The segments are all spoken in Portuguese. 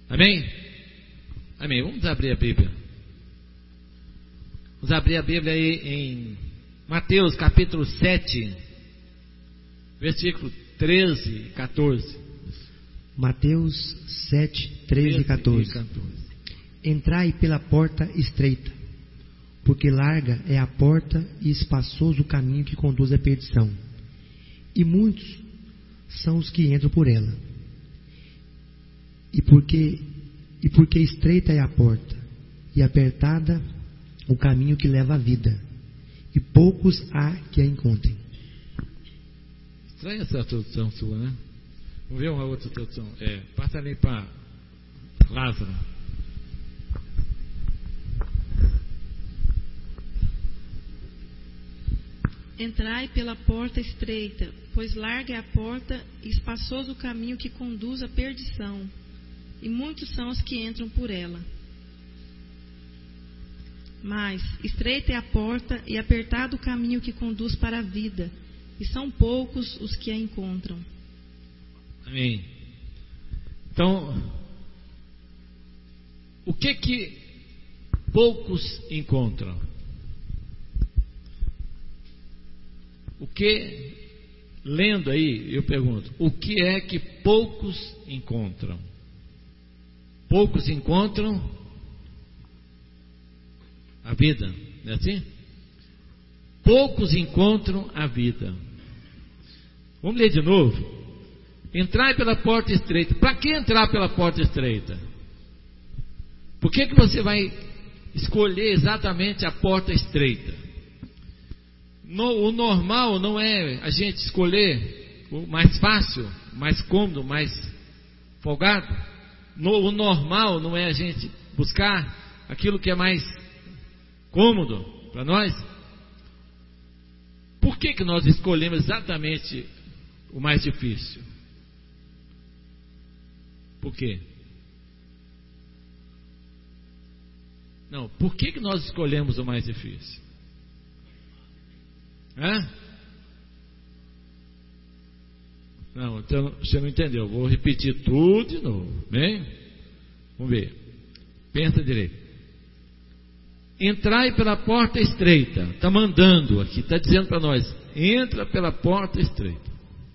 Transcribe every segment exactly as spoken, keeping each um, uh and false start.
Amém? Amém. Vamos abrir a Bíblia. Vamos abrir a Bíblia aí em Mateus capítulo sete, versículo treze e quatorze. Mateus sete, treze e quatorze. Entrai pela porta estreita, porque larga é a porta e espaçoso o caminho que conduz à perdição, e muitos são os que entram por ela. E porque, e porque estreita é a porta, e apertada o caminho que leva à vida, e poucos há que a encontrem. Estranha essa tradução sua, né? Vamos ver uma outra tradução. É, passa ali para Lázaro. Entrai pela porta estreita, pois larga é a porta e espaçoso o caminho que conduz à perdição, e muitos são os que entram por ela. Mas estreita é a porta e apertado o caminho que conduz para a vida, e são poucos os que a encontram. Amém. Então, o que que poucos encontram? O que, lendo aí, eu pergunto, o que é que poucos encontram? Poucos encontram a vida, não é assim? Poucos encontram a vida. Vamos ler de novo. Entrai pela porta estreita. Para que entrar pela porta estreita? Por que que você vai escolher exatamente a porta estreita? No, o normal não é a gente escolher o mais fácil, mais cômodo, mais folgado. No, o normal não é a gente buscar aquilo que é mais cômodo para nós. Por que que nós escolhemos exatamente o mais difícil? Por quê? Não, por que que nós escolhemos o mais difícil? Hã? Não, então você não entendeu. Vou repetir tudo de novo. Bem? Vamos ver. Pensa direito. Entrai pela porta estreita. Está mandando aqui, está dizendo para nós: entra pela porta estreita.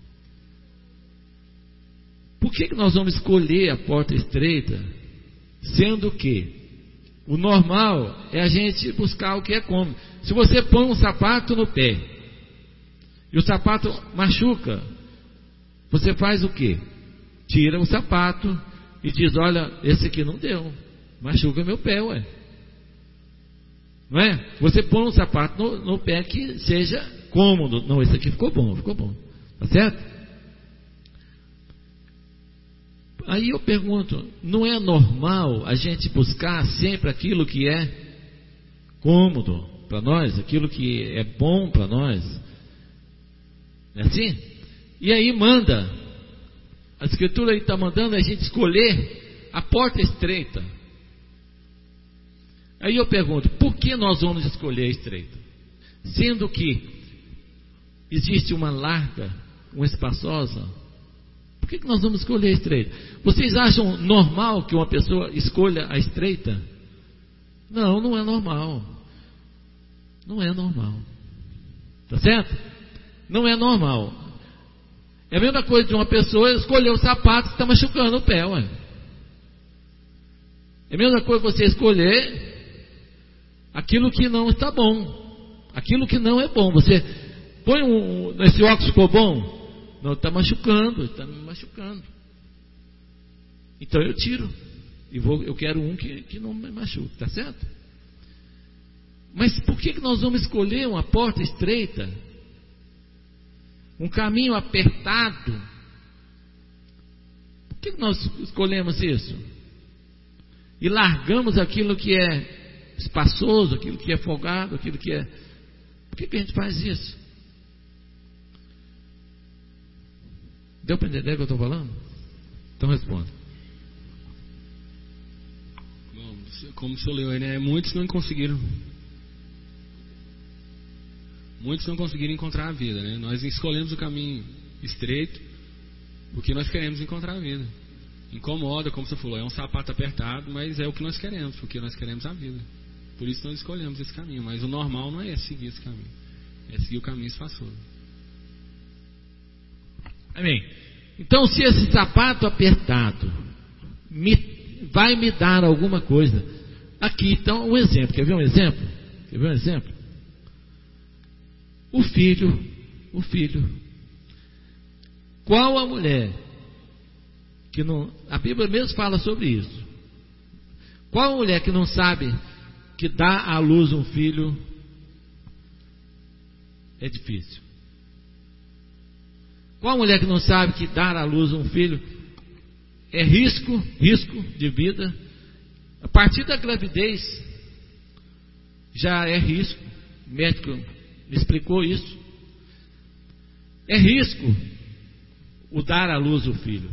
Por que que nós vamos escolher a porta estreita, sendo que o normal é a gente buscar o que é cômodo? Se você põe um sapato no pé e o sapato machuca, você faz o quê? Tira o sapato e diz: olha, esse aqui não deu, machuca meu pé, ué. Não é? Você põe um sapato no, no pé que seja cômodo. Não, esse aqui ficou bom, ficou bom. Tá certo? Aí eu pergunto, não é normal a gente buscar sempre aquilo que é cômodo para nós, aquilo que é bom para nós? Não é assim? E aí manda, a Escritura aí está mandando a gente escolher a porta estreita. Aí eu pergunto, por que nós vamos escolher a estreita? Sendo que existe uma larga, uma espaçosa. Por que que nós vamos escolher a estreita? Vocês acham normal que uma pessoa escolha a estreita? Não, não é normal. Não é normal. Tá certo? Não é normal. É a mesma coisa de uma pessoa escolher o sapato que está machucando o pé, ué. É a mesma coisa você escolher aquilo que não está bom, aquilo que não é bom. Você põe um, esse óculos ficou bom? Não, está machucando, está me machucando. Então eu tiro e vou, eu quero um que, que não me machuque, tá certo? Mas por que que nós vamos escolher uma porta estreita, um caminho apertado? Por que que nós escolhemos isso? E largamos aquilo que é espaçoso, aquilo que é folgado, aquilo que é... Por que que a gente faz isso? Deu para entender o que eu estou falando? Então responda. Bom, como o senhor leu aí, né? Muitos não conseguiram. Muitos não conseguiram encontrar a vida, né? Nós escolhemos o caminho estreito porque nós queremos encontrar a vida. Incomoda, como você falou, é um sapato apertado, mas é o que nós queremos, porque nós queremos a vida. Por isso nós escolhemos esse caminho. Mas o normal não é seguir esse caminho, é seguir o caminho espaçoso. Amém. Então, se esse sapato apertado me, vai me dar alguma coisa, aqui então um exemplo. Quer ver um exemplo? Quer ver um exemplo? O filho, o filho. Qual a mulher que não... A Bíblia mesmo fala sobre isso. Qual a mulher que não sabe que dar à luz um filho é difícil? Qual a mulher que não sabe que dar à luz um filho é risco, risco de vida? A partir da gravidez já é risco. O médico me explicou isso. É risco o dar à luz o filho.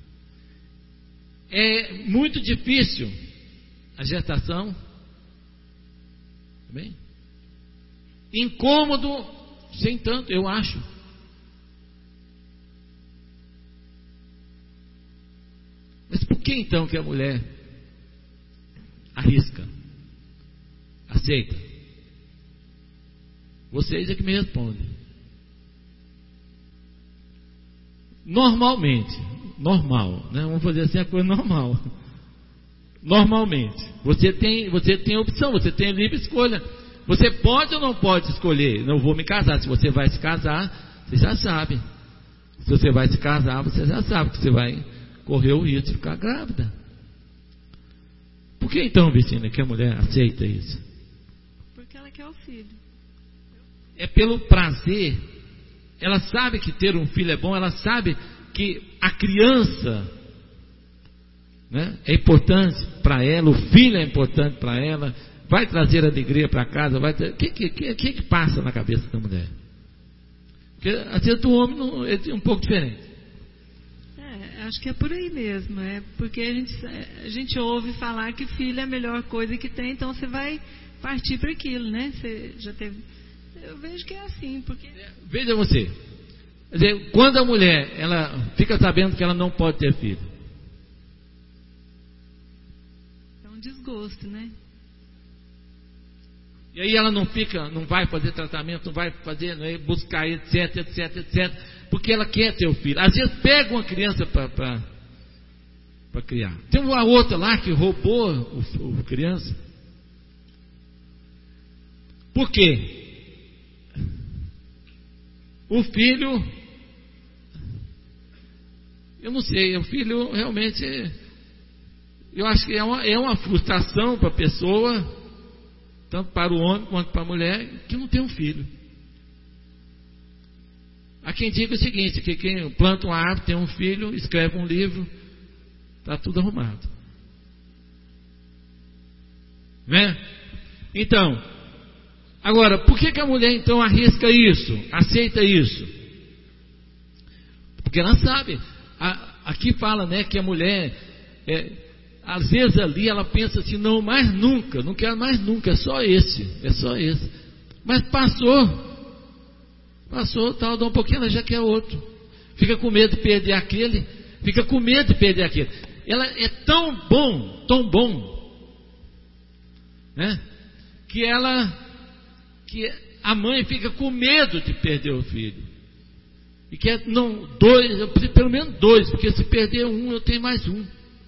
É muito difícil a gestação. Bem? Incômodo, sem tanto, eu acho. Mas por que então que a mulher arrisca, aceita? Vocês é que me respondem. Normalmente, normal, né? Vamos fazer assim a coisa normal. Normalmente, você tem, você tem opção, você tem livre escolha. Você pode ou não pode escolher? Não vou me casar. Se você vai se casar, você já sabe. Se você vai se casar, você já sabe que você vai correr o risco de ficar grávida. Por que então, Virginia, que a mulher aceita isso? Porque ela quer o filho. É pelo prazer. Ela sabe que ter um filho é bom. Ela sabe que a criança, né, é importante para ela. O filho é importante para ela. Vai trazer alegria para casa. O que, que, que, que passa na cabeça da mulher? Porque às vezes do homem não, é um pouco diferente. Acho que é por aí mesmo, é porque a gente, a gente ouve falar que filho é a melhor coisa que tem, então você vai partir para aquilo, né? Você já teve, eu vejo que é assim, porque veja você, quer dizer, quando a mulher ela fica sabendo que ela não pode ter filho, é um desgosto, né? E aí ela não fica, não vai fazer tratamento, não vai fazer, não é, buscar etc, etc, etc, porque ela quer ter o filho. Às vezes pega uma criança para criar. Tem uma outra lá que roubou o, o criança. Por quê? O filho, eu não sei, o filho realmente, eu acho que é uma, é uma frustração para a pessoa, tanto para o homem quanto para a mulher, que não tem um filho. Há quem diga o seguinte, que quem planta uma árvore, tem um filho, escreve um livro, está tudo arrumado. Né? Então, agora, por que, que a mulher então arrisca isso, aceita isso? Porque ela sabe, a, aqui fala, né, que a mulher, é, às vezes ali ela pensa assim, não, mais nunca, não quero mais nunca, é só esse, é só esse. Mas passou, passou, tal, dá um pouquinho, ela já quer outro. Fica com medo de perder aquele, fica com medo de perder aquele. Ela é tão bom, tão bom, né, que ela, que a mãe fica com medo de perder o filho. E quer, não, dois, eu preciso pelo menos dois, porque se perder um, eu tenho mais um.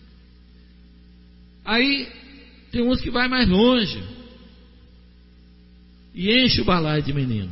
Aí tem uns que vai mais longe e enche o balaio de menino,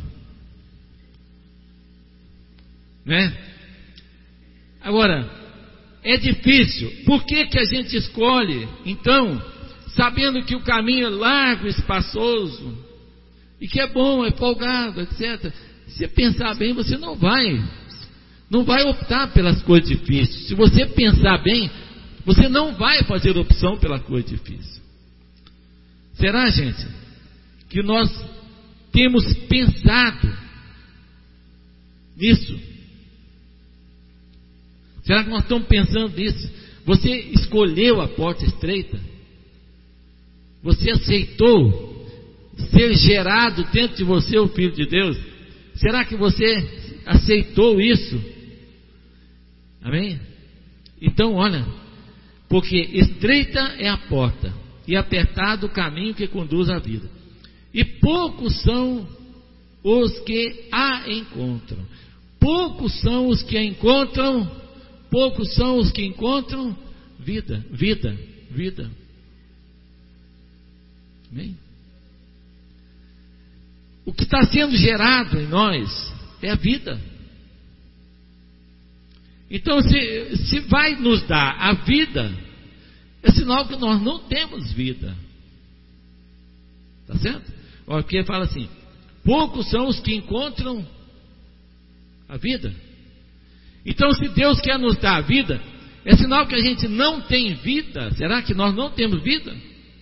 né? Agora, é difícil. Por que que a gente escolhe, então, sabendo que o caminho é largo, espaçoso, e que é bom, é folgado, etcétera. Se pensar bem, você não vai, não vai optar pelas coisas difíceis. Se você pensar bem, você não vai fazer opção pela coisa difícil. Será, gente, que nós temos pensado nisso? Será que nós estamos pensando nisso? Você escolheu a porta estreita? Você aceitou ser gerado dentro de você o Filho de Deus? Será que você aceitou isso? Amém? Então, olha, Porque estreita é a porta e apertado o caminho que conduz à vida, e poucos são os que a encontram. Poucos são os que a encontram, poucos são os que encontram vida, vida, vida. Amém? O que está sendo gerado em nós é a vida. Então, se, se vai nos dar a vida, é sinal que nós não temos vida. Está certo? Porque fala assim: poucos são os que encontram a vida. Então, se Deus quer nos dar a vida, é sinal que a gente não tem vida. Será que nós não temos vida?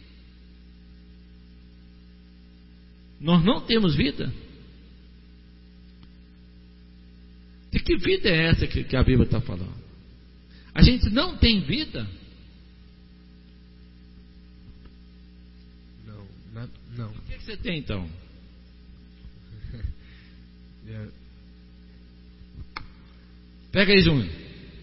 Nós não temos vida? De que vida é essa que, que a Bíblia está falando? A gente não tem vida? Não, não. não. O que, que você tem então? é. Pega aí, Júnior.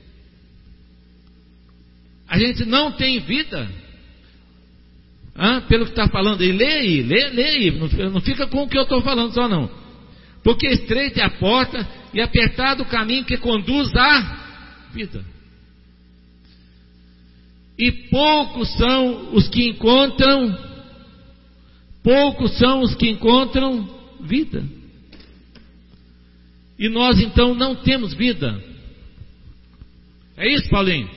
A gente não tem vida? Ah, pelo que está falando aí, lê aí, lê, lê aí, não, não fica com o que eu estou falando só não. Porque estreita é a porta e apertado o caminho que conduz à vida, e poucos são os que encontram, poucos são os que encontram vida. E nós então não temos vida. É isso, Paulinho?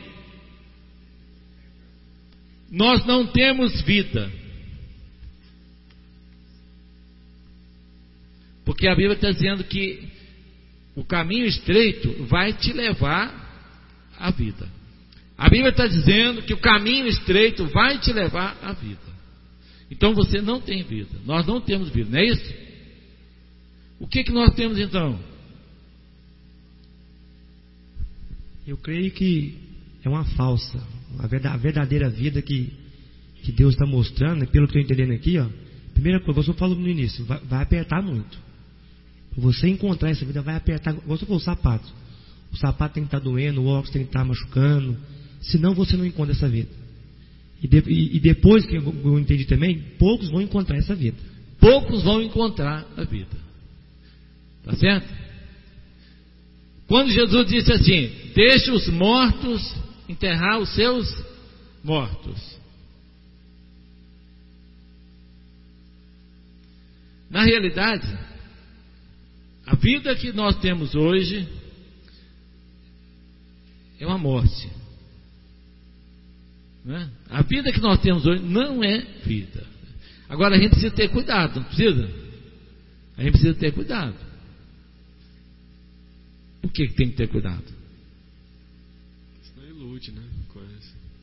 Nós não temos vida. Porque a Bíblia está dizendo que o caminho estreito vai te levar à vida. A Bíblia está dizendo que o caminho estreito vai te levar à vida. Então você não tem vida. Nós não temos vida, não é isso? O que, que nós temos então? Eu creio que é uma falsa. A verdadeira vida que, que Deus está mostrando, pelo que eu estou entendendo aqui, ó, primeira coisa, você falou no início, vai, vai apertar muito. Para você encontrar essa vida, vai apertar. Você falou o sapato. O sapato tem que estar doendo, o óculos tem que estar machucando. Senão você não encontra essa vida. E, de, e, e depois que eu, eu entendi também, poucos vão encontrar essa vida. Poucos vão encontrar a vida. Tá certo? Quando Jesus disse assim: deixe os mortos enterrar os seus mortos. Na realidade, a vida que nós temos hoje é uma morte, não é? A vida que nós temos hoje não é vida. Agora a gente precisa ter cuidado, não precisa? A gente precisa ter cuidado. Por que, que tem que ter cuidado? Senão ilude, né? Coisa.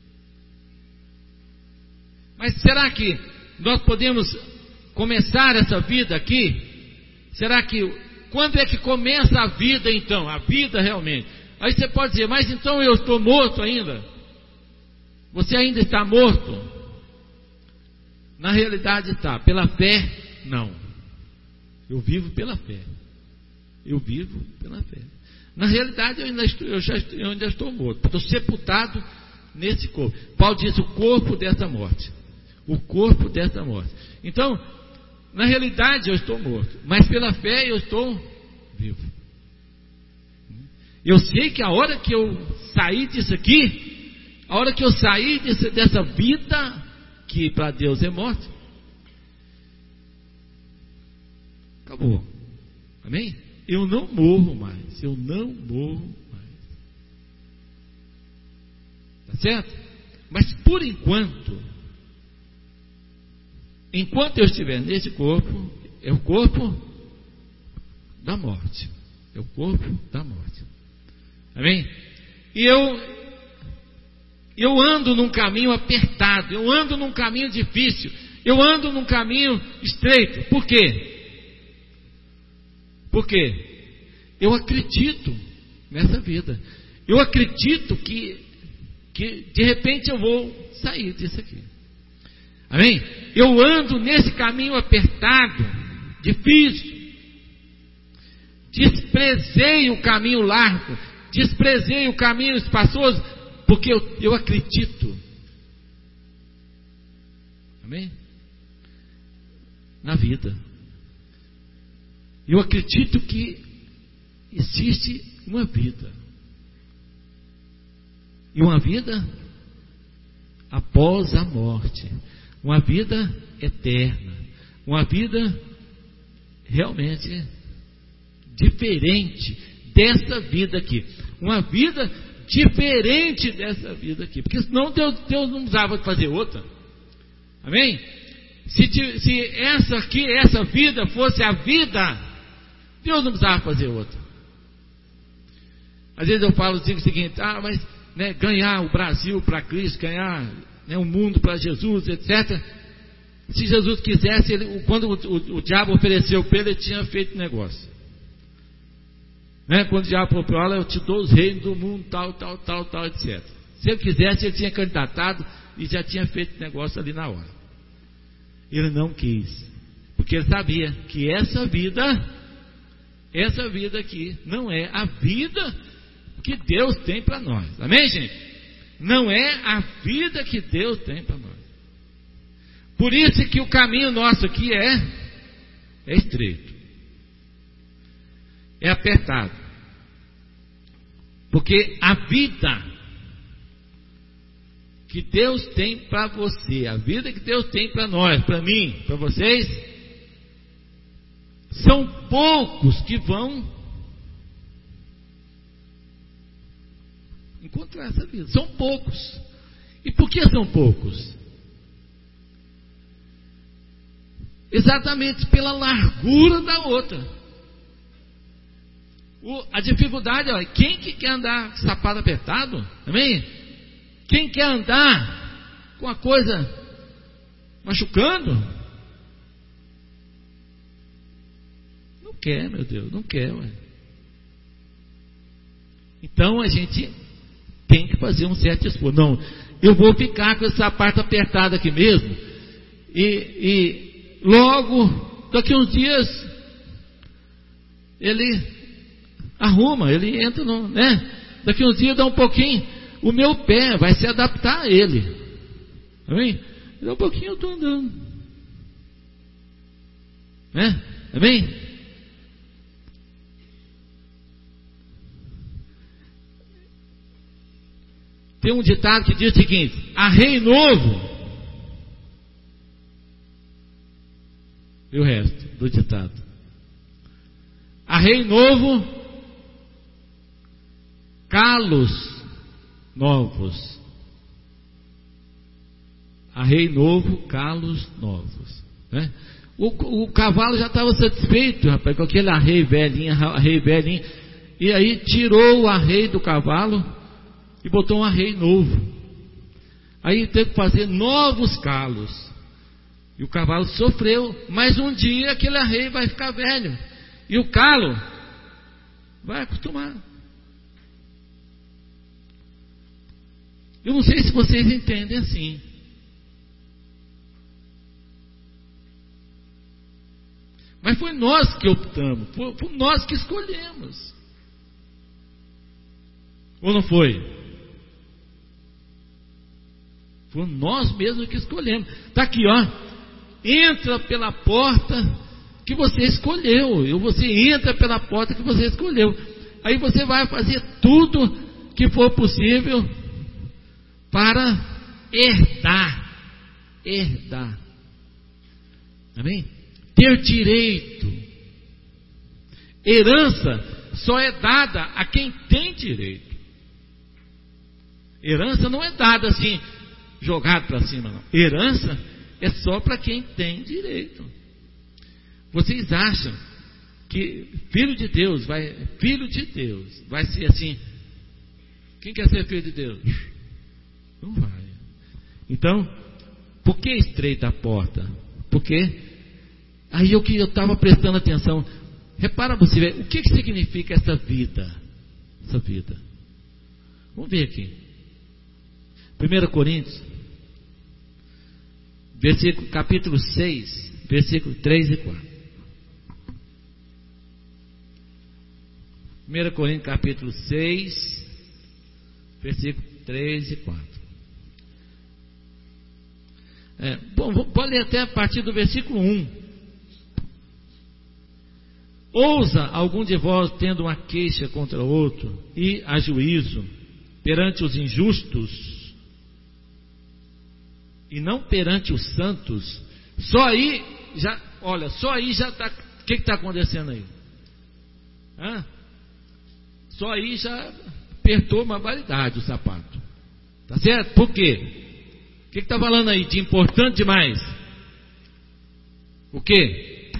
Mas será que nós podemos começar essa vida aqui? Será que quando é que começa a vida então? A vida realmente. Aí você pode dizer: mas então eu estou morto ainda? Você ainda está morto? Na realidade está. Pela fé, não. Eu vivo pela fé. Eu vivo pela fé. Na realidade eu ainda estou, eu já, eu ainda estou morto. Estou sepultado nesse corpo. Paulo diz: o corpo dessa morte. O corpo dessa morte. Então, na realidade eu estou morto, mas pela fé eu estou vivo. Eu sei que a hora que eu sair disso aqui, a hora que eu sair desse, dessa vida que para Deus é morte, acabou. Amém? Eu não morro mais. Eu não morro mais. Tá certo? Mas por enquanto, enquanto eu estiver nesse corpo, é o corpo da morte. É o corpo da morte. Amém? E eu, eu ando num caminho apertado, eu ando num caminho difícil, eu ando num caminho estreito. Por quê? Por quê? Eu acredito nessa vida. Eu acredito que, que de repente eu vou sair disso aqui. Amém? Eu ando nesse caminho apertado, difícil. Desprezei o caminho largo, desprezei o caminho espaçoso, Porque eu, eu acredito, amém? Na vida. Eu acredito que existe uma vida. E uma vida após a morte. Uma vida eterna. Uma vida realmente diferente dessa vida aqui. Uma vida diferente dessa vida aqui. Porque senão Deus, Deus não precisava fazer outra. Amém? Se, se essa aqui, essa vida fosse a vida, Deus não precisava fazer outra. Às vezes eu falo assim, o seguinte, ah, mas né, ganhar o Brasil para Cristo, ganhar né, o mundo para Jesus, etcétera. Se Jesus quisesse, ele, quando o, o, o diabo ofereceu para ele, ele tinha feito negócio. Né? Quando o diabo falou para ele, eu te dou os reinos do mundo, tal, tal, tal, tal, etcétera. Se ele quisesse, ele tinha candidatado e já tinha feito negócio ali na hora. Ele não quis, porque ele sabia que essa vida, essa vida aqui, não é a vida que Deus tem para nós. Amém, gente? Não é a vida que Deus tem para nós. Por isso que o caminho nosso aqui é, é estreito, é apertado, porque a vida que Deus tem para você, a vida que Deus tem para nós, para mim, para vocês, são poucos que vão encontrar essa vida. São poucos. E por que são poucos? Exatamente pela largura da outra. O, a dificuldade, ó, quem que quer andar com sapato apertado? Amém? Quem quer andar com a coisa machucando? Não quer, meu Deus, não quer. Ué. Então a gente tem que fazer um certo esforço. Não, eu vou ficar com esse sapato apertado aqui mesmo. E, e logo, daqui uns dias, ele arruma, ele entra no, né? Daqui uns dias dá um pouquinho, o meu pé vai se adaptar a ele. Amém? Dá um pouquinho eu estou andando. Né? Amém? Tem um ditado que diz o seguinte: arreio novo. E o resto do ditado? Arreio novo, calos novos. Arreio novo, calos novos. Né? O, o cavalo já estava satisfeito, rapaz, com aquele arreio velhinho, arreio velhinho. E aí tirou o arreio do cavalo e botou um arreio novo. Aí teve que fazer novos calos. E o cavalo sofreu, mas um dia aquele arreio vai ficar velho. E o calo vai acostumar. Eu não sei se vocês entendem assim. Mas foi nós que optamos, foi, foi nós que escolhemos. Ou não foi? Foi nós mesmos que escolhemos. Está aqui, ó. Entra pela porta que você escolheu. E você entra pela porta que você escolheu. Aí você vai fazer tudo que for possível para herdar. Herdar. Amém? Ter direito. Herança só é dada a quem tem direito. Herança não é dada assim, jogado para cima, não. Herança é só para quem tem direito. Vocês acham que filho de Deus vai, filho de Deus vai ser assim? Quem quer ser filho de Deus? Não vai. Então, por que estreita a porta? Porque aí eu que eu estava prestando atenção. Repara você ver, o que, que significa essa vida? Essa vida. Vamos ver aqui. primeira Coríntios, versículo, capítulo seis, versículo três e quatro. primeira Coríntios, capítulo seis, versículo três e quatro. É, bom, pode ler até a partir do versículo um. Ousa algum de vós, tendo uma queixa contra outro, ir a juízo perante os injustos e não perante os santos? Só aí já, olha, só aí já está. O que está acontecendo aí? Hã? Só aí já apertou uma validade o sapato. Tá certo? Por quê? O que está falando aí de importante demais? O quê?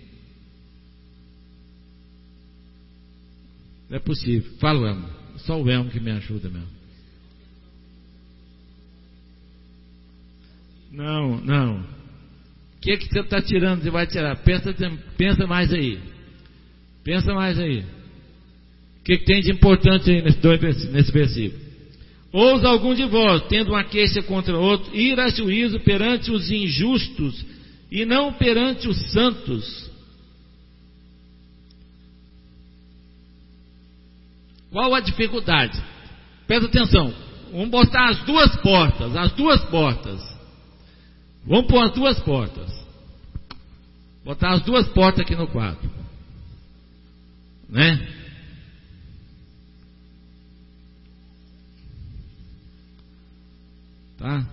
Não é possível. Fala o Elmo. Só o Elmo que me ajuda mesmo. Não, não. O que, que você está tirando? Você vai tirar? Pensa, pensa mais aí. Pensa mais aí. O que, que tem de importante aí nesse, dois, nesse versículo? Ousa algum de vós, tendo uma queixa contra outro, ir a juízo perante os injustos e não perante os santos. Qual a dificuldade? Presta atenção. Vamos botar as duas portas, as duas portas. Vamos pôr as duas portas. Botar as duas portas aqui no quadro. Né? Tá?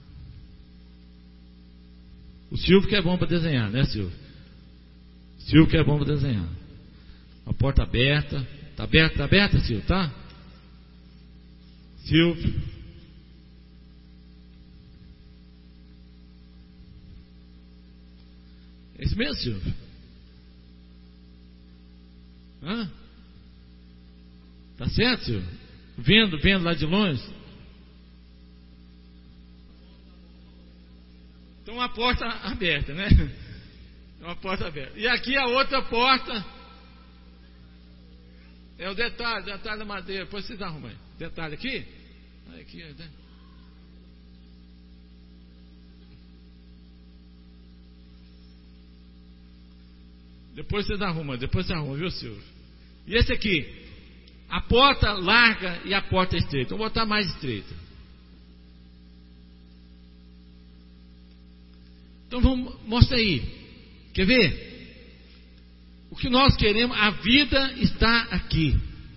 O Silvio que é bom para desenhar, né, Silvio? Silvio que é bom para desenhar. A porta aberta. Tá aberta, tá aberta, Silvio, tá? Silvio. É isso mesmo, Silvio? Hã? Tá certo, Silvio? Vendo, vendo lá de longe? Então uma porta aberta, né? Uma porta aberta. E aqui a outra porta é o detalhe, detalhe da madeira. Depois vocês arrumam aí. Detalhe aqui. Aqui, né? Depois vocês arrumam, depois vocês arrumam, viu, Silvio? E esse aqui, a porta larga e a porta estreita. Vou botar mais estreita. Então vamos, mostra aí. Quer ver? O que nós queremos, a vida está aqui.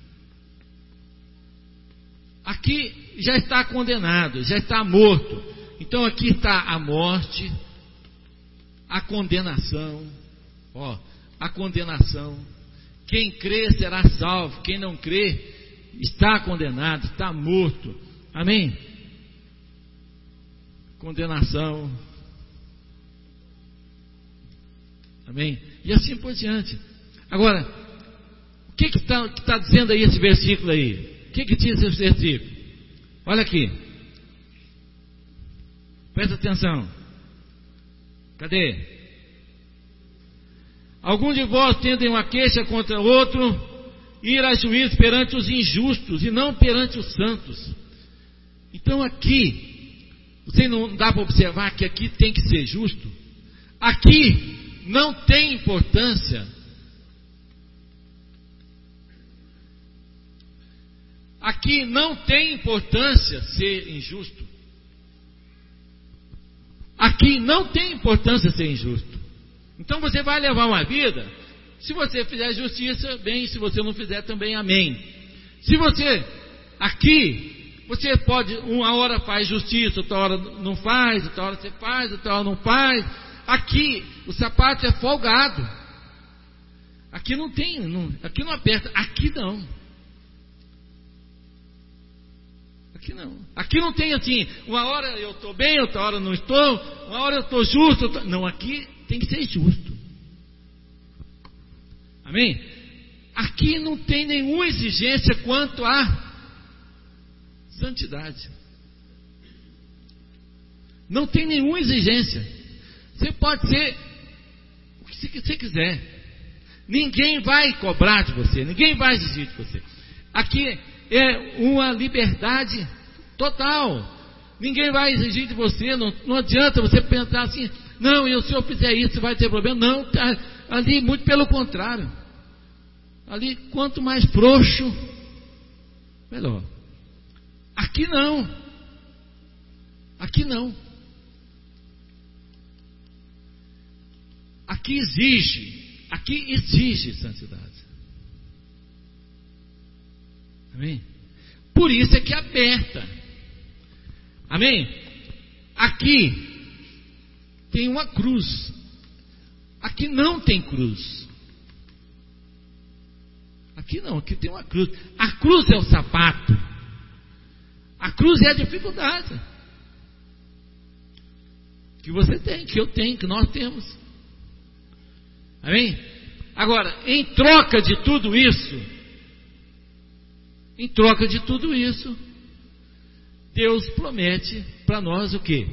Aqui já está condenado, já está morto. Então aqui está a morte, a condenação. Ó, a condenação. Quem crê será salvo, quem não crê está condenado, está morto. Amém? Condenação. Amém? E assim por diante. Agora, o que está que tá dizendo aí esse versículo aí? O que, que diz esse versículo? Olha aqui. Presta atenção. Cadê? Algum de vós tendem uma queixa contra outro, ir a juízo perante os injustos e não perante os santos. Então aqui, você não dá para observar que aqui tem que ser justo? Aqui não tem importância. Aqui não tem importância ser injusto. Aqui não tem importância ser injusto. Então você vai levar uma vida. Se você fizer justiça, bem. Se você não fizer, também amém. Se você, aqui, você pode, uma hora faz justiça, outra hora não faz, outra hora você faz, outra hora não faz. Aqui, o sapato é folgado. Aqui não tem, não, aqui não aperta. Aqui não. Aqui não. Aqui não tem assim, uma hora eu estou bem, outra hora não estou, uma hora eu estou justo. Tô... Não, aqui tem que ser justo. Amém? Aqui não tem nenhuma exigência quanto à santidade. Não tem nenhuma exigência. Você pode ser o que você quiser. Ninguém vai cobrar de você, ninguém vai exigir de você. Aqui é uma liberdade total. Ninguém vai exigir de você. Não, não adianta você pensar assim, não, e se eu fizer isso vai ter problema. Não, ali muito pelo contrário. Ali quanto mais frouxo, melhor. Aqui não. Aqui não. Aqui exige, aqui exige santidade. Amém? Por isso é que é aberta. Amém? Aqui tem uma cruz. Aqui não tem cruz. Aqui não, aqui tem uma cruz. A cruz é o sapato. A cruz é a dificuldade que você tem, que eu tenho, que nós temos. Amém? Agora, em troca de tudo isso, em troca de tudo isso, Deus promete para nós o quê?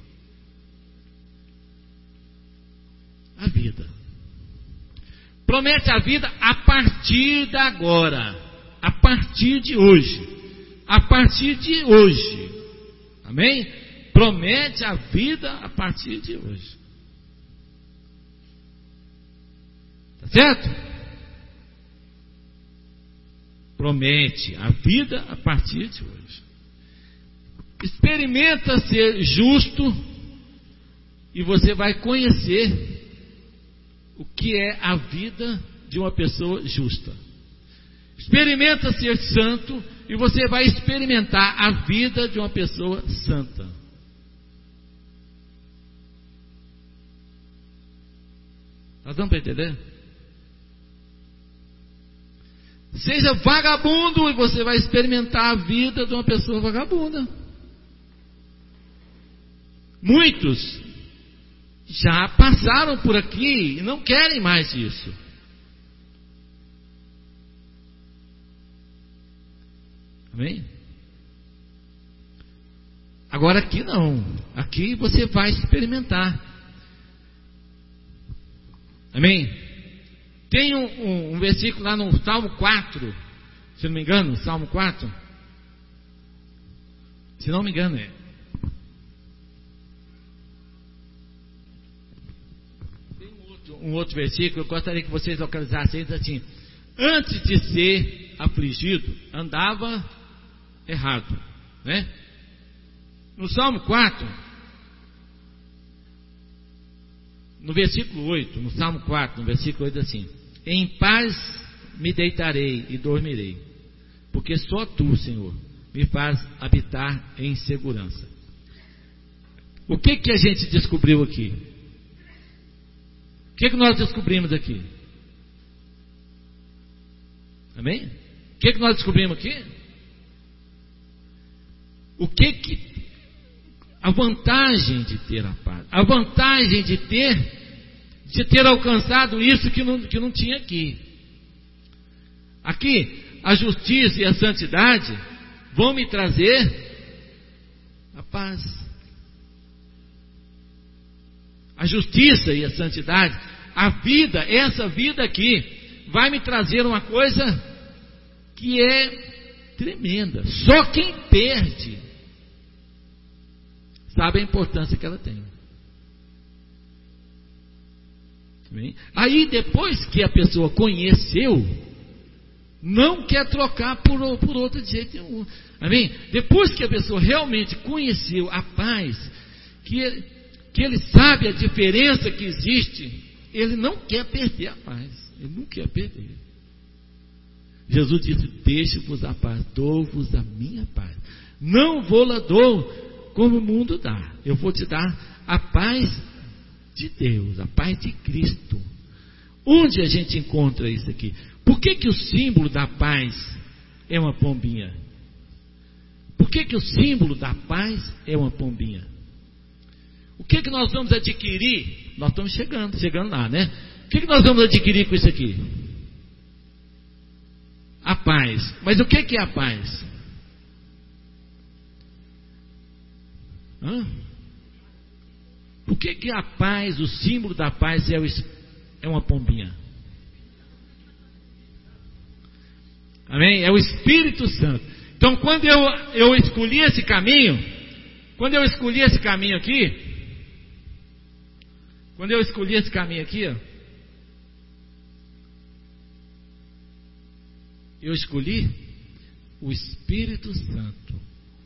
A vida. Promete a vida a partir de agora, a partir de hoje, a partir de hoje. Amém? Promete a vida a partir de hoje. Tá certo? Promete a vida a partir de hoje. Experimenta ser justo e você vai conhecer o que é a vida de uma pessoa justa. Experimenta ser santo e você vai experimentar a vida de uma pessoa santa. Nós damos para entender? Seja vagabundo e você vai experimentar a vida de uma pessoa vagabunda. Muitos já passaram por aqui e não querem mais isso. Amém? Agora aqui não. Aqui você vai experimentar. Amém? Tem um, um, um versículo lá no Salmo quatro, se não me engano, Salmo quatro. Se não me engano é. Tem um outro, um outro versículo, eu gostaria que vocês localizassem assim: antes de ser afligido, andava errado, né? No Salmo quatro, no versículo oito, no Salmo quatro, no versículo oito, assim: em paz me deitarei e dormirei, porque só tu, Senhor, me faz habitar em segurança. O que que a gente descobriu aqui? O que que nós descobrimos aqui? Amém? O que que nós descobrimos aqui? O que que a vantagem de ter a paz, a vantagem de ter de ter alcançado isso que não, que não tinha aqui. Aqui, a justiça e a santidade vão me trazer a paz. A justiça e a santidade, a vida, essa vida aqui, vai me trazer uma coisa que é tremenda. Só quem perde sabe a importância que ela tem. Bem, aí depois que a pessoa conheceu, não quer trocar por, por outra de jeito nenhum. Amém? Depois que a pessoa realmente conheceu a paz, que ele, que ele sabe a diferença que existe, ele não quer perder a paz. Ele não quer perder. Jesus disse: deixe-vos a paz, dou-vos a minha paz. Não vou lá dou como o mundo dá. Eu vou te dar a paz de Deus, a paz de Cristo. Onde a gente encontra isso aqui? Por que que o símbolo da paz é uma pombinha? Por que que o símbolo da paz é uma pombinha? O que que nós vamos adquirir? Nós estamos chegando, chegando lá, né? O que que nós vamos adquirir com isso aqui? A paz. Mas o que que é a paz? Hã? Por que que a paz, o símbolo da paz é, o, é uma pombinha? Amém? É o Espírito Santo. Então quando eu, eu escolhi esse caminho, quando eu escolhi esse caminho aqui, quando eu escolhi esse caminho aqui, ó, eu escolhi o Espírito Santo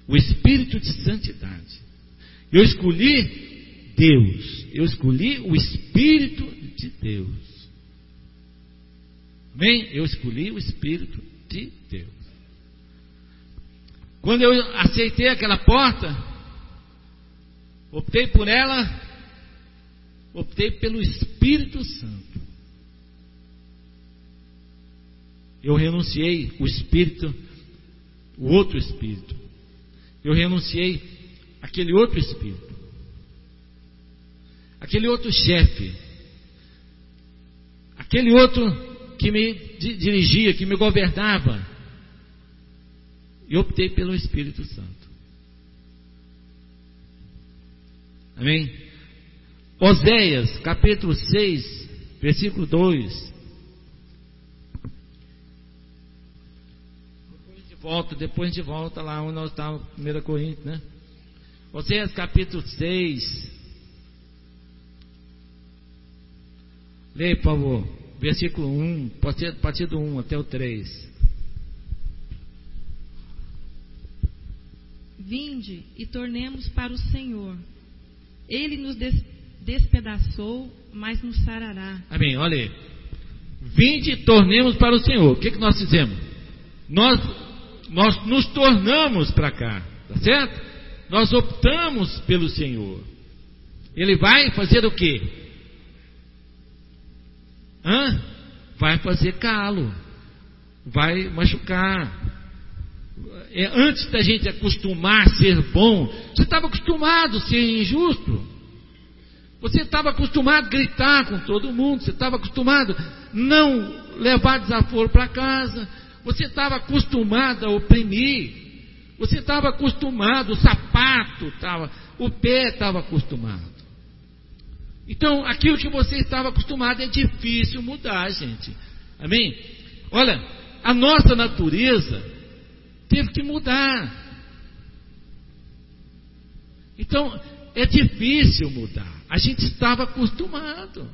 o espírito de santidade. Eu escolhi Deus, eu escolhi o Espírito de Deus. Amém? Eu escolhi o Espírito de Deus. Quando eu aceitei aquela porta, optei por ela, optei pelo Espírito Santo. Eu renunciei o Espírito, o outro Espírito. Eu renunciei aquele outro Espírito, aquele outro chefe, aquele outro que me dirigia, que me governava. E optei pelo Espírito Santo. Amém? Oséias, capítulo seis, versículo dois. Depois de volta, depois de volta lá onde nós estávamos, primeira Coríntios, né? Oséias, capítulo seis. Leia, por favor. Versículo um, a partir do um até o três. Vinde e tornemos para o Senhor. Ele nos des- despedaçou, mas nos sarará. Amém, olha aí. Vinde e tornemos para o Senhor. O que, que nós fizemos? Nós, nós nos tornamos para cá, tá certo? Nós optamos pelo Senhor. Ele vai fazer o quê? Hã? Vai fazer calo, vai machucar. É, antes da gente acostumar a ser bom, você estava acostumado a ser injusto, você estava acostumado a gritar com todo mundo, você estava acostumado a não levar desaforo para casa, você estava acostumado a oprimir, você estava acostumado, o sapato estava, o pé estava acostumado. Então, aquilo que você estava acostumado é difícil mudar, gente. Amém? Olha, a nossa natureza teve que mudar. Então, é difícil mudar. A gente estava acostumado.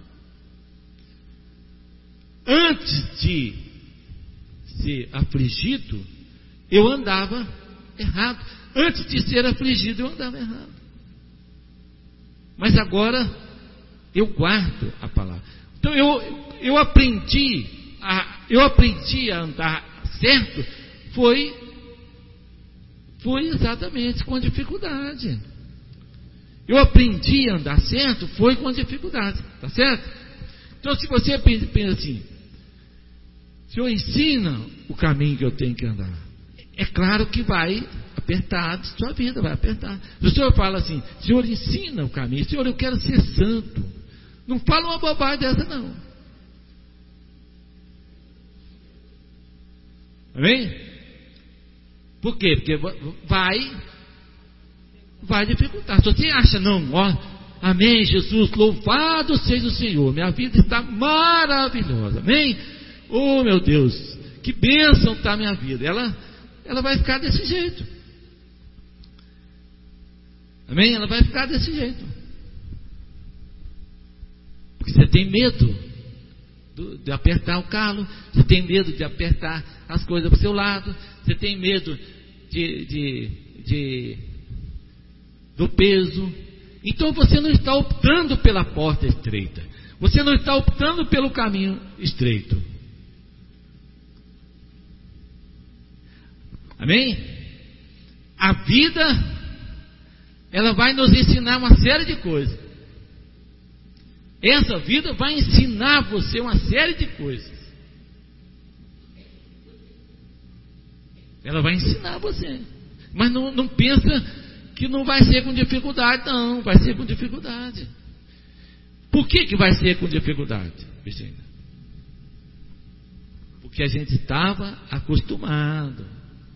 Antes de ser afligido, eu andava errado. Antes de ser afligido, eu andava errado. Mas agora eu guardo a palavra. Então eu, eu aprendi a, eu aprendi a andar certo foi, foi exatamente com dificuldade. Eu aprendi a andar certo foi com dificuldade, tá certo? Então se você pensa assim, o Senhor ensina o caminho que eu tenho que andar, é claro que vai apertar a sua vida, vai apertar. Se o Senhor fala assim, Senhor ensina o caminho, Senhor eu quero ser santo, não fala uma bobagem dessa não. Amém? Por quê? Porque vai vai dificultar. Se você acha, não, ó, amém, Jesus, louvado seja o Senhor, minha vida está maravilhosa, amém? Oh meu Deus, que bênção está a minha vida. Ela, ela vai ficar desse jeito. Amém? Ela vai ficar desse jeito. Porque você tem medo do, de apertar o calo, você tem medo de apertar as coisas para o seu lado, você tem medo de, de, de, do peso. Então você não está optando pela porta estreita, você não está optando pelo caminho estreito. Amém? A vida, ela vai nos ensinar uma série de coisas. Essa vida vai ensinar você uma série de coisas. Ela vai ensinar você. Mas não, não pensa que não vai ser com dificuldade, não. Vai ser com dificuldade. Por que que vai ser com dificuldade, Virginia? Porque a gente estava acostumado.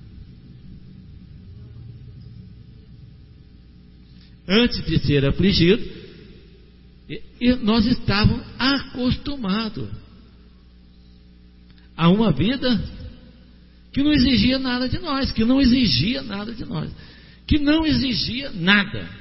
Antes de ser afligido, e nós estávamos acostumados a uma vida que não exigia nada de nós, que não exigia nada de nós, que não exigia nada.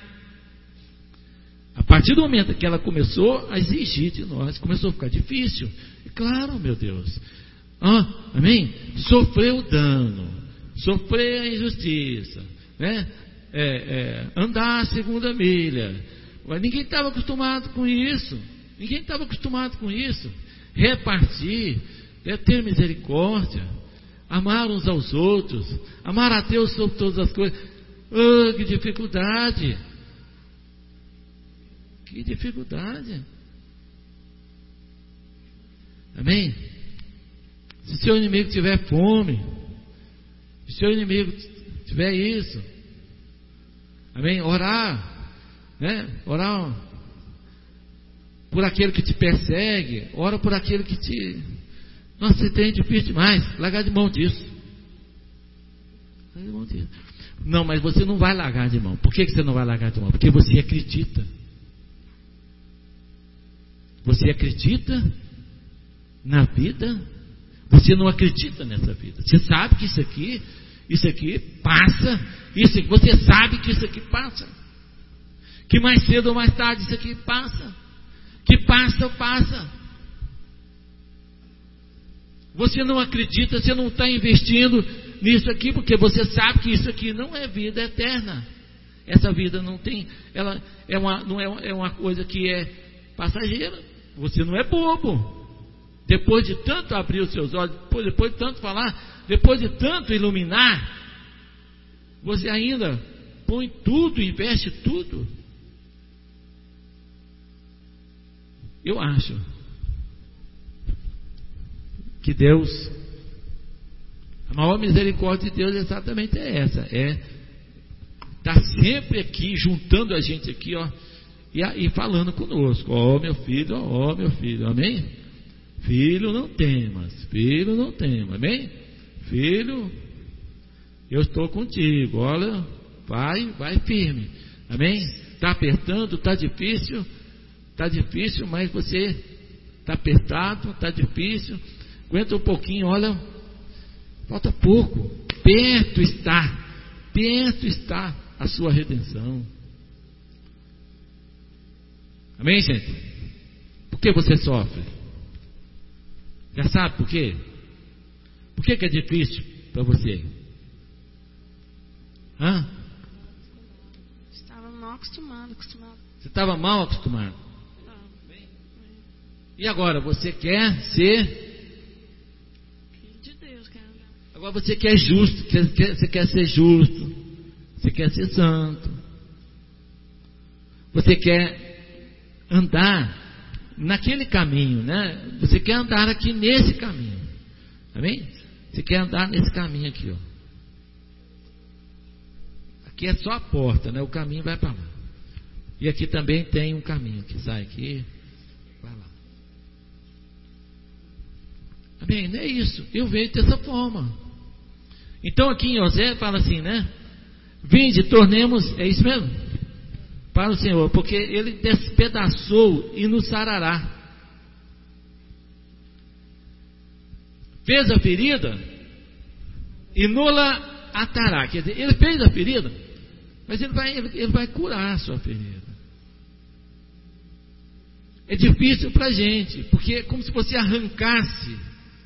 A partir do momento que ela começou a exigir de nós, começou a ficar difícil. E claro, meu Deus, ah, amém? Sofreu dano, sofreu a injustiça, né? É, é, andar a segunda milha. Mas ninguém estava acostumado com isso. Ninguém estava acostumado com isso. Repartir, é ter misericórdia, amar uns aos outros, amar a Deus sobre todas as coisas. Oh, que dificuldade! Que dificuldade! Amém? Se seu inimigo tiver fome, se seu inimigo tiver isso, amém? Orar, né? Orar por aquele que te persegue, ora por aquele que te... Nossa, você tem difícil demais, largar de mão disso. Largar de mão disso. Não, mas você não vai largar de mão. Por que você não vai largar de mão? Porque você acredita. Você acredita na vida? Você não acredita nessa vida. Você sabe que isso aqui, isso aqui passa. Isso aqui, você sabe que isso aqui passa. Que mais cedo ou mais tarde isso aqui passa. Que passa, passa. Você não acredita, você não está investindo nisso aqui, porque você sabe que isso aqui não é vida eterna. Essa vida não tem, ela é uma, não é, é uma coisa que é passageira. Você não é bobo. Depois de tanto abrir os seus olhos, depois, depois de tanto falar, depois de tanto iluminar, você ainda põe tudo, investe tudo. Eu acho que Deus, a maior misericórdia de Deus exatamente é essa, é estar sempre aqui, juntando a gente aqui, ó, e, e falando conosco, ó oh, meu filho, ó oh, meu filho, amém? Filho, não temas, filho, não temas, amém? Filho, eu estou contigo, olha, vai, vai firme, amém? Está apertando, está difícil, está difícil, mas você está apertado, está difícil, aguenta um pouquinho, olha, falta pouco, perto está, perto está a sua redenção. Amém, gente? Por que você sofre? Já sabe por quê? Por que, que é difícil para você? Hã? Estava mal acostumado, acostumado. Você estava mal acostumado. E agora você quer ser Filho de Deus, quer andar. Agora você quer justo, quer, quer, você quer ser justo, você quer ser santo, você quer andar naquele caminho, né? Você quer andar aqui nesse caminho, amém? Você quer andar nesse caminho aqui, ó. Aqui é só a porta, né? O caminho vai para lá. E aqui também tem um caminho que sai aqui, vai lá. Amém? Não é isso. Eu vejo dessa forma. Então aqui em Osé fala assim, né? Vinde, tornemos, é isso mesmo? Para o Senhor, porque Ele despedaçou e nos sarará. Fez a ferida e nola atará. Quer dizer, Ele fez a ferida, mas Ele vai, ele, ele vai curar a sua ferida. É difícil para a gente, porque é como se você arrancasse,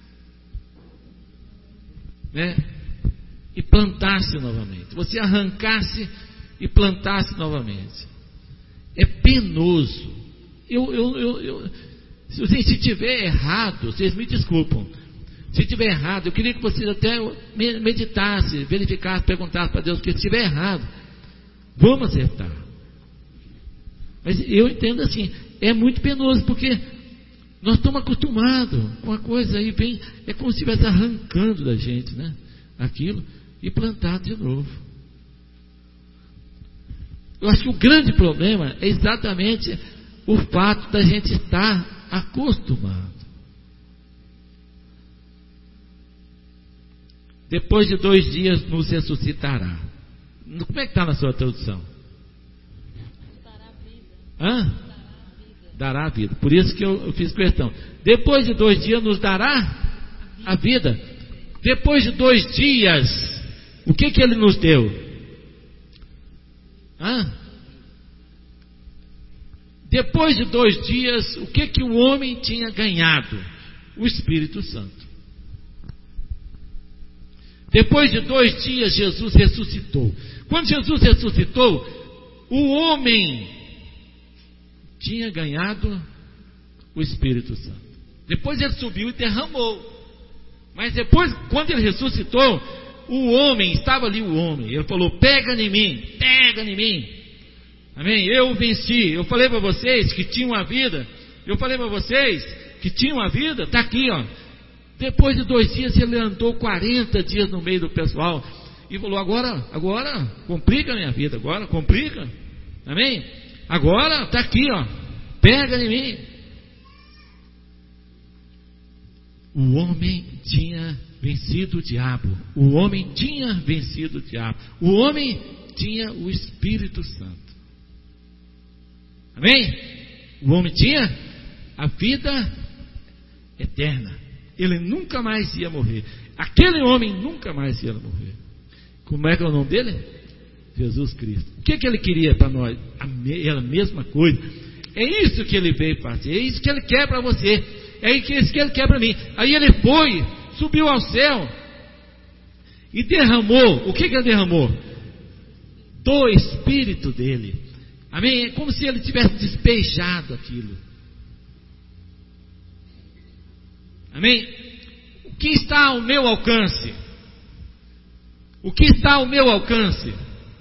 né? E plantasse novamente. Você arrancasse e plantasse novamente. É penoso. Eu, eu, eu, eu, se, se tiver errado, vocês me desculpam. Se tiver errado, eu queria que vocês até meditassem, verificassem, perguntassem para Deus, porque se tiver errado, vamos acertar. Mas eu entendo assim, é muito penoso, porque nós estamos acostumados com a coisa aí, vem, é como se estivesse arrancando da gente, né? Aquilo, e plantar de novo. Eu acho que o grande problema é exatamente o fato da gente estar acostumado. Depois de dois dias nos ressuscitará. Como é que está na sua tradução? Dará vida. Hã? Dará a vida. Por isso que eu, eu fiz questão. Depois de dois dias nos dará a vida. Depois de dois dias, o que que Ele nos deu? Hã? Depois de dois dias, o que que o homem tinha ganhado? O Espírito Santo. Depois de dois dias, Jesus ressuscitou. Quando Jesus ressuscitou, o homem tinha ganhado o Espírito Santo. Depois ele subiu e derramou. Mas depois, quando ele ressuscitou, o homem, estava ali o homem, ele falou: pega em mim, pega em mim. Amém? Eu venci. Eu falei para vocês que tinham a vida. Eu falei para vocês que tinham a vida. Está aqui, ó. Depois de dois dias, ele andou quarenta dias no meio do pessoal e falou: agora, agora, complica a minha vida, agora, complica. Amém? Agora, está aqui, ó. Pega em mim. O homem tinha vencido o diabo. O homem tinha vencido o diabo. O homem tinha o Espírito Santo. Amém? O homem tinha a vida eterna. Ele nunca mais ia morrer. Aquele homem nunca mais ia morrer. Como é que é o nome dele? Jesus Cristo. O que, que ele queria para nós? A, me, a mesma coisa. É isso que ele veio fazer. É isso que ele quer para você. É isso que ele quer para mim. Aí ele foi, subiu ao céu e derramou. O que, que ele derramou? Do Espírito dele. Amém? É como se ele tivesse despejado aquilo. Amém? O que está ao meu alcance? O que está ao meu alcance?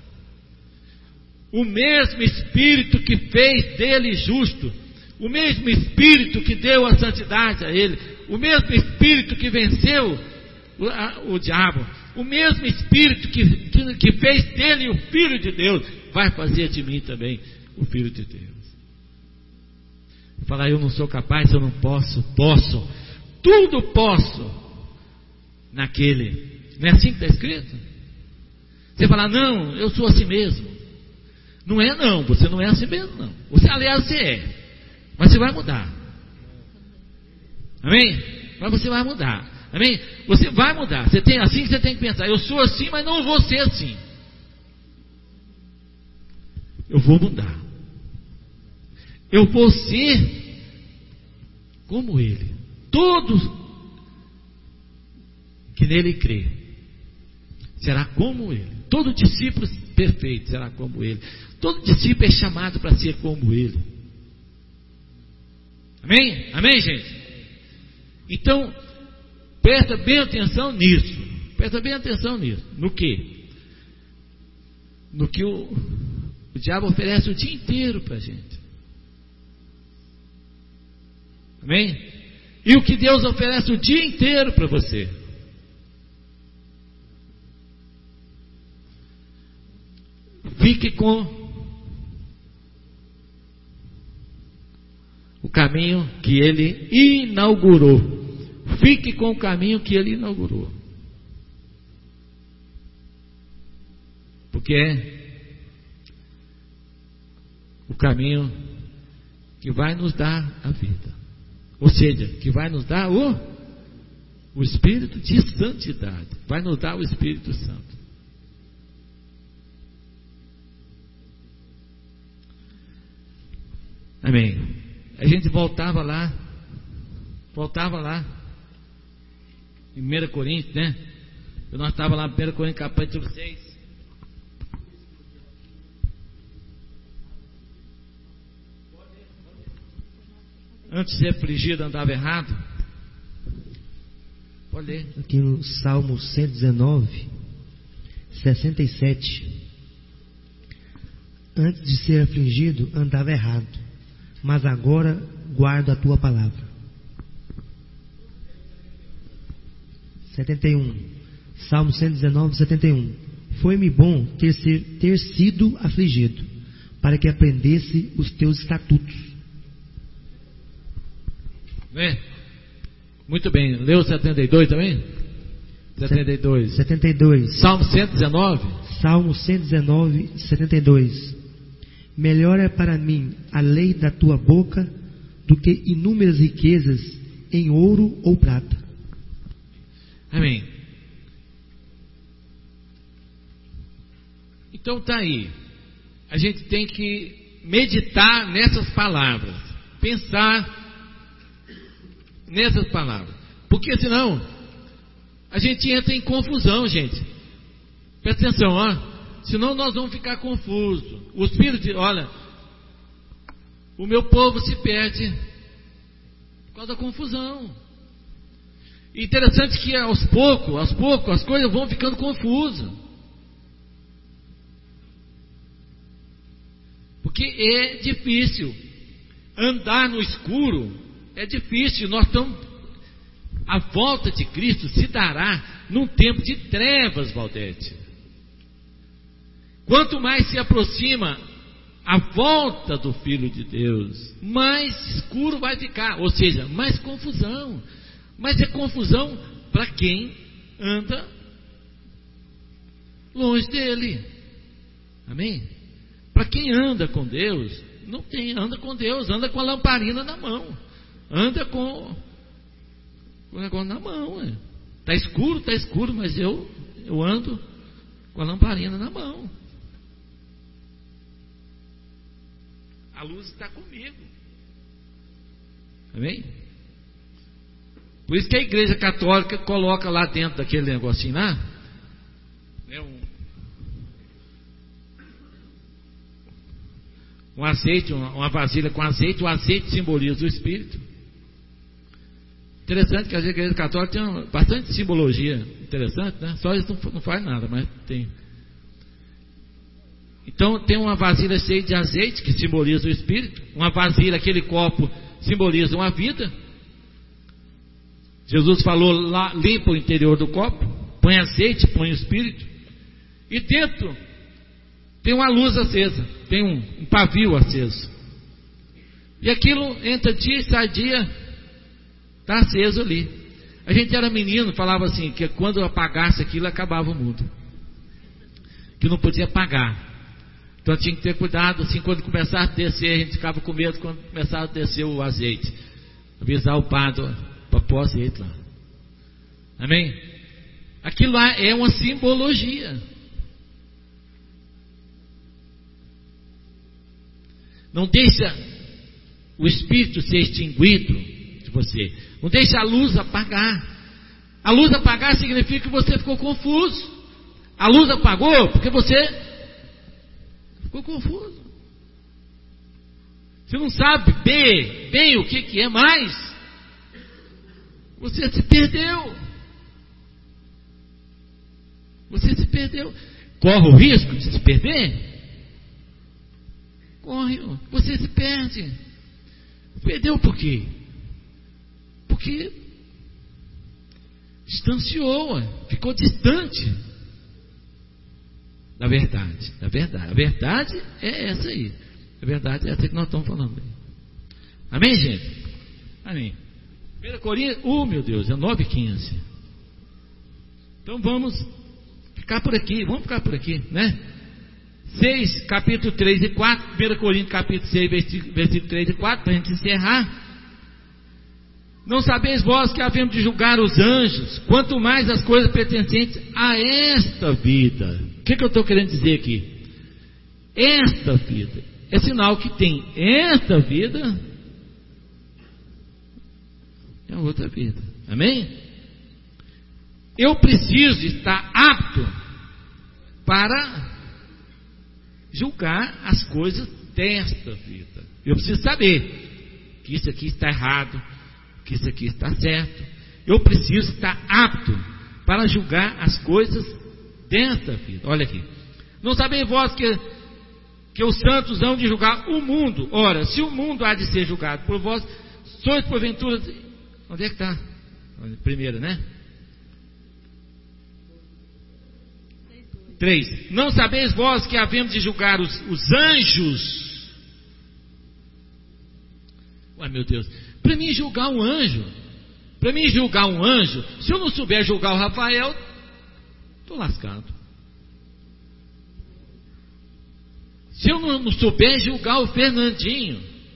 O mesmo Espírito que fez dele justo, o mesmo Espírito que deu a santidade a ele, o mesmo Espírito que venceu o, a, o diabo, o mesmo Espírito que, que, que fez dele o Filho de Deus, vai fazer de mim também o Filho de Deus. Falar: eu não sou capaz, eu não posso, posso, tudo posso naquele. Não é assim que está escrito? Você falar: não, eu sou assim mesmo. Não é não, você não é assim mesmo não. Você, aliás, você é, mas você vai mudar. Amém? Mas você vai mudar. Amém? Você vai mudar. Você tem assim que você tem que pensar: eu sou assim, mas não vou ser assim. Eu vou mudar. Eu vou ser como ele. Todos que nele crê será como ele. Todo discípulo perfeito será como ele. Todo discípulo é chamado para ser como ele. Amém? Amém, gente? Então, presta bem atenção nisso. Presta bem atenção nisso. No que? No que o, o diabo oferece o dia inteiro para a gente. Amém? E o que Deus oferece o dia inteiro para você. Fique com o caminho que ele inaugurou. Fique com o caminho que ele inaugurou. Porque é o caminho que vai nos dar a vida. Ou seja, que vai nos dar o, o Espírito de santidade. Vai nos dar o Espírito Santo. Amém. A gente voltava lá, voltava lá, em primeira Coríntios, né? Nós estávamos lá em primeira Coríntios, capítulo seis. Antes de ser afligido, andava errado. Pode ler. Aqui no Salmo cento e dezenove, sessenta e sete. Antes de ser afligido, andava errado, mas agora guardo a tua palavra. setenta e um. Salmo cento e dezenove, setenta e um. Foi-me bom ter, ser, ter sido afligido, para que aprendesse os teus estatutos. Bem, muito bem. Leu setenta e dois também? setenta e dois. setenta e dois. Salmo cento e dezenove. Salmo cento e dezenove, setenta e dois. Melhor é para mim a lei da tua boca do que inúmeras riquezas em ouro ou prata. Amém. Então está aí. A gente tem que meditar nessas palavras. Pensar nessas palavras. Porque senão a gente entra em confusão, gente. Presta atenção, ó. Senão nós vamos ficar confusos. O Espírito diz, olha, o meu povo se perde por causa da confusão. Interessante que aos poucos, aos poucos, as coisas vão ficando confusas. Porque é difícil. Andar no escuro é difícil. Nós estamos. A volta de Cristo se dará num tempo de trevas, Valdete. Quanto mais se aproxima a volta do Filho de Deus, mais escuro vai ficar. Ou seja, mais confusão. Mas é confusão para quem anda longe dele. Amém? Para quem anda com Deus, não tem, anda com Deus, anda com a lamparina na mão, anda com o negócio na mão. Está escuro, está escuro, mas eu, eu ando com a lamparina na mão. A luz está comigo. Amém? Por isso que a Igreja Católica coloca lá dentro daquele negocinho lá, né, um, um azeite, uma, uma vasilha com azeite. O azeite simboliza o Espírito. Interessante que a Igreja Católica tem uma, bastante simbologia interessante, né? Só eles não, não faz nada, mas tem. Então tem uma vasilha cheia de azeite que simboliza o Espírito. Uma vasilha, aquele copo, simboliza uma vida. Jesus falou lá, limpa o interior do copo, põe azeite, põe o Espírito. E dentro tem uma luz acesa, tem um, um pavio aceso. E aquilo entra dia e sai dia, está aceso ali. A gente era menino, falava assim, que quando apagasse aquilo, acabava o mundo. Que não podia apagar. Então tinha que ter cuidado, assim, quando começasse a descer, a gente ficava com medo quando começava a descer o azeite. Avisar o padre para pôr azeite lá. Amém? Aquilo lá é uma simbologia. Não deixa o Espírito ser extinguido de você. Não deixa a luz apagar. A luz apagar significa que você ficou confuso. A luz apagou porque você ficou confuso. Você não sabe bem, bem o que, que é mais. Você se perdeu. Você se perdeu. Corre o risco de se perder? Corre. Você se perde. Perdeu por quê? Porque distanciou, ficou distante da verdade. Da verdade. A verdade é essa aí. A verdade é essa que nós estamos falando aí. Amém, gente? Amém. primeira Coríntios, oh meu Deus, é nove e quinze. Então vamos ficar por aqui, vamos ficar por aqui, né? seis, capítulo três e quatro, primeira Coríntios, capítulo seis, versículo três e quatro, para a gente encerrar. Não sabeis vós que havemos de julgar os anjos, quanto mais as coisas pertencentes a esta vida. O que, que eu estou querendo dizer aqui? Esta vida é sinal que tem esta vida, é outra vida. Amém? Eu preciso estar apto para julgar as coisas desta vida. Eu preciso saber que isso aqui está errado, que isso aqui está certo. Eu preciso estar apto para julgar as coisas desta vida. Olha aqui. Não sabeis vós que, que os santos hão de julgar o mundo? Ora, se o mundo há de ser julgado por vós, sois porventura... Onde é que está? Primeira, né? três. Não sabeis vós que havemos de julgar os, os anjos? Ué, meu Deus. Para mim julgar um anjo, para mim julgar um anjo, se eu não souber julgar o Rafael, estou lascado. Se eu não, não souber julgar o Fernandinho,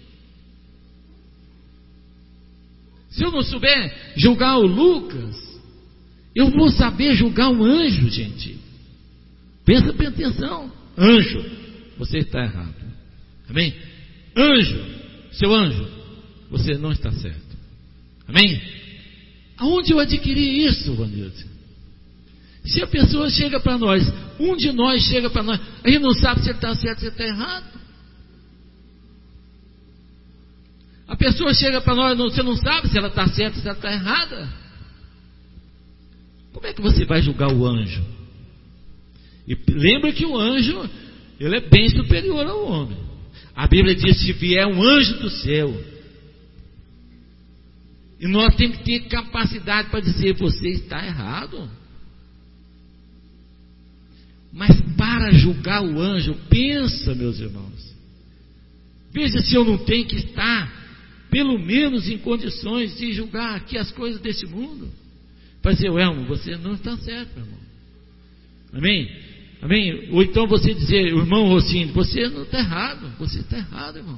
se eu não souber julgar o Lucas, eu vou saber julgar um anjo, gente. Pensa bem atenção. Anjo, você está errado. Amém? Anjo, seu anjo, você não está certo. Amém? Aonde eu adquiri isso, Vanilson? Se a pessoa chega para nós, um de nós chega para nós, a gente não sabe se ele está certo, se ele está errado. A pessoa chega para nós, você não sabe se ela está certa, se ela está errada. Como é que você vai julgar o anjo? E lembra que o anjo, ele é bem superior ao homem. A Bíblia diz: se vier um anjo do céu, e nós temos que ter capacidade para dizer: você está errado. Mas para julgar o anjo, pensa, meus irmãos, veja se eu não tenho que estar, pelo menos, em condições de julgar aqui as coisas desse mundo. Para dizer: Elmo, você não está certo, meu irmão. Amém? Amém? Ou então você dizer: irmão Rocinho, você não está errado, você está errado, irmão.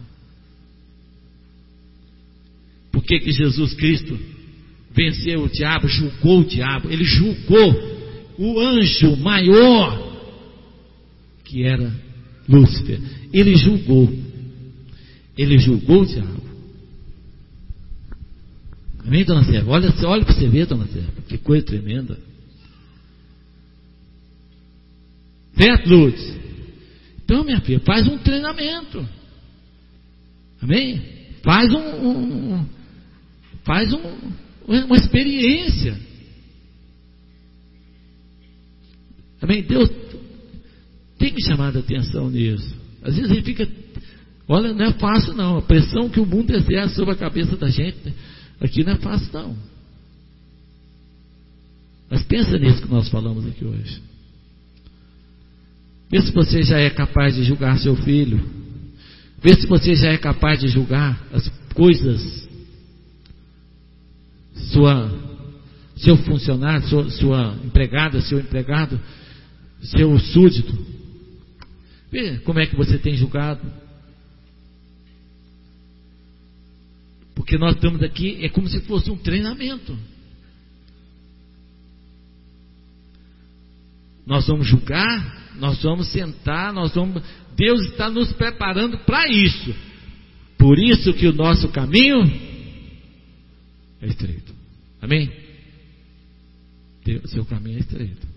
Por que que Jesus Cristo venceu o diabo, julgou o diabo? Ele julgou o anjo maior, que era Lúcifer. Ele julgou. Ele julgou o diabo. Amém, dona Sérvia? Olha, olha para você ver, dona Sérvia. Que coisa tremenda. Certo, Lourdes? Então, minha filha, faz um treinamento. Amém? Faz um, um, um faz um, uma experiência. Amém? Deus tem me chamado a atenção nisso. Às vezes a gente fica, olha, não é fácil não. A pressão que o mundo exerce sobre a cabeça da gente aqui não é fácil não. Mas pensa nisso que nós falamos aqui hoje. Vê se você já é capaz de julgar seu filho. Vê se você já é capaz de julgar as coisas, sua, seu funcionário, sua, sua empregada, seu empregado, seu súdito. Vê como é que você tem julgado. Porque nós estamos aqui, é como se fosse um treinamento. Nós vamos julgar, nós vamos sentar, nós vamos. Deus está nos preparando para isso. Por isso que o nosso caminho é estreito. Amém? O seu caminho é estreito.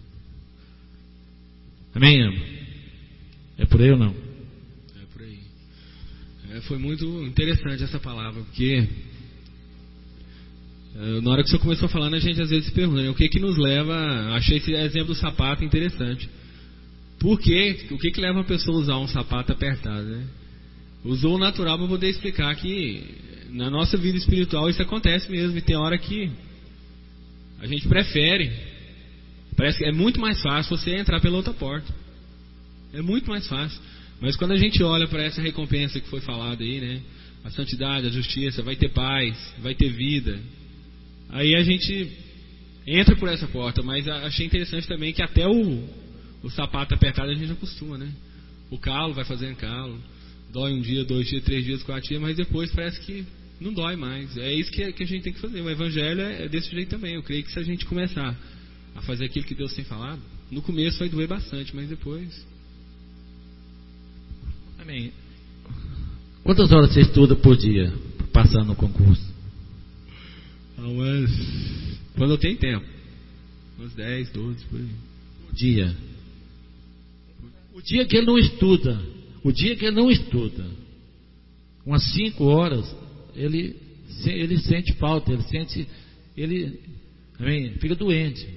Amém, amo? É por aí ou não? É por aí. É, foi muito interessante essa palavra, porque é, na hora que o senhor começou falando, a gente às vezes se pergunta, né, o que que nos leva. Achei esse exemplo do sapato interessante. Por quê? O que que leva a pessoa a usar um sapato apertado, né? Usou o natural para poder explicar que na nossa vida espiritual isso acontece mesmo, e tem hora que a gente prefere. Parece que é muito mais fácil você entrar pela outra porta. É muito mais fácil. Mas quando a gente olha para essa recompensa que foi falada aí, né? A santidade, a justiça, vai ter paz, vai ter vida. Aí a gente entra por essa porta. Mas achei interessante também que até o, o sapato apertado a gente acostuma, né? O calo vai fazendo calo. Dói um dia, dois dias, três dias, quatro dias, mas depois parece que não dói mais. É isso que, que a gente tem que fazer. O evangelho é, é desse jeito também. Eu creio que se a gente começar a fazer aquilo que Deus tem falado, no começo vai doer bastante, mas depois... Amém. Quantas horas você estuda por dia, passando no concurso? Umas... Quando eu tenho tempo. Umas dez, doze, por aí. Por dia. O dia que ele não estuda, o dia que ele não estuda, umas cinco horas, ele, ele sente falta, ele sente, ele, amém, fica doente.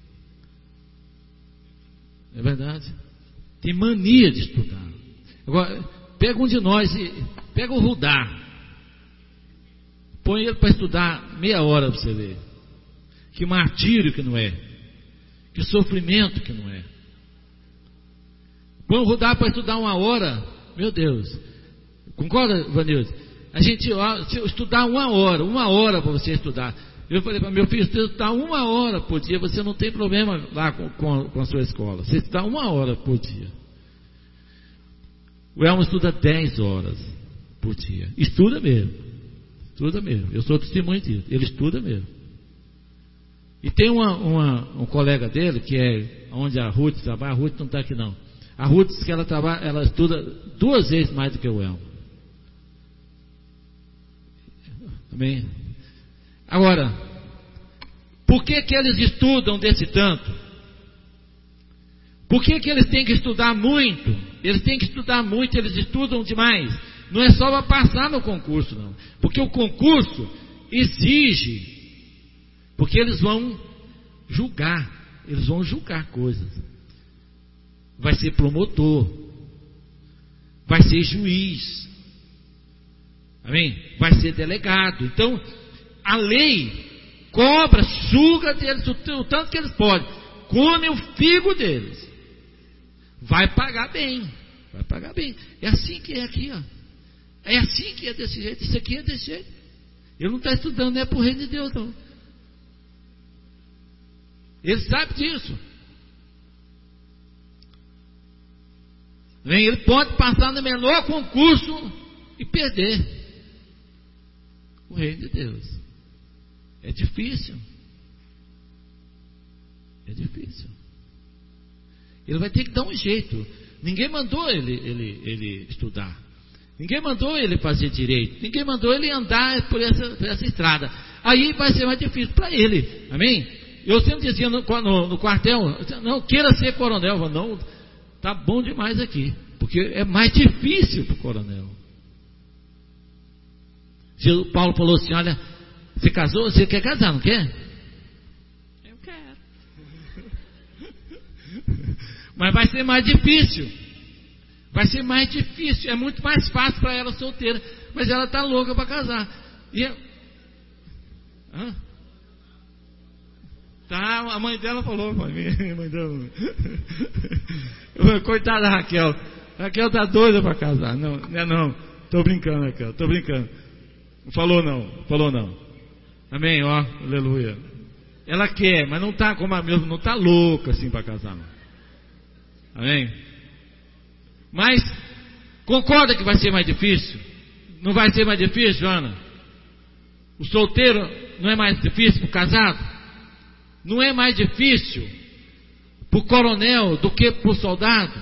É verdade. Tem mania de estudar. Agora, pega um de nós e pega o Rudá, põe ele para estudar meia hora para você ver. Que martírio que não é, que sofrimento que não é. Põe o Rudá para estudar uma hora, meu Deus. Concorda, Vanildo? A gente ó, estudar uma hora, uma hora para você estudar. Eu falei para meu filho, se você estudar uma hora por dia, você não tem problema lá com, com, com a sua escola. Você estudar uma hora por dia. O Elmo estuda dez horas por dia. Estuda mesmo. Estuda mesmo. Eu sou testemunho disso. Ele estuda mesmo. E tem uma, uma, um colega dele, que é onde a Ruth trabalha. A Ruth não está aqui não. A Ruth diz que ela, trabalha, ela estuda duas vezes mais do que o Elmo. Amém? Agora, por que que eles estudam desse tanto? Por que que eles têm que estudar muito? Eles têm que estudar muito, eles estudam demais. Não é só para passar no concurso, não. Porque o concurso exige, porque eles vão julgar, eles vão julgar coisas. Vai ser promotor, vai ser juiz, amém? Vai ser delegado. Então, a lei cobra, suga deles o, o tanto que eles podem, come o figo deles. Vai pagar bem, vai pagar bem. É assim que é aqui, ó. É assim que é desse jeito. Isso aqui é desse jeito. Ele não está estudando, não é para o reino de Deus, não. Ele sabe disso. Bem, ele pode passar no menor concurso e perder o reino de Deus. É difícil. É difícil. Ele vai ter que dar um jeito. Ninguém mandou ele, ele, ele estudar. Ninguém mandou ele fazer direito. Ninguém mandou ele andar por essa, por essa estrada. Aí vai ser mais difícil para ele. Amém? Eu sempre dizia no, no, no quartel, não queira ser coronel. Não, tá bom demais aqui. Porque é mais difícil para o coronel. Jesus, Paulo falou assim, olha, você casou, você quer casar, não quer? Eu quero. Mas vai ser mais difícil. Vai ser mais difícil. É muito mais fácil para ela solteira. Mas ela está louca para casar. E eu... Hã? Tá, a mãe dela falou para mim. A mãe dela... Coitada da Raquel. Raquel está doida para casar. Não, não é não. Estou brincando, Raquel. Estou brincando. Falou não. Falou não. Amém, ó. Aleluia. Ela quer, mas não está como a mesma. Não está louca assim para casar. Não. Amém? Mas concorda que vai ser mais difícil? Não vai ser mais difícil, Joana? O solteiro não é mais difícil para o casado? Não é mais difícil para o coronel do que para o soldado?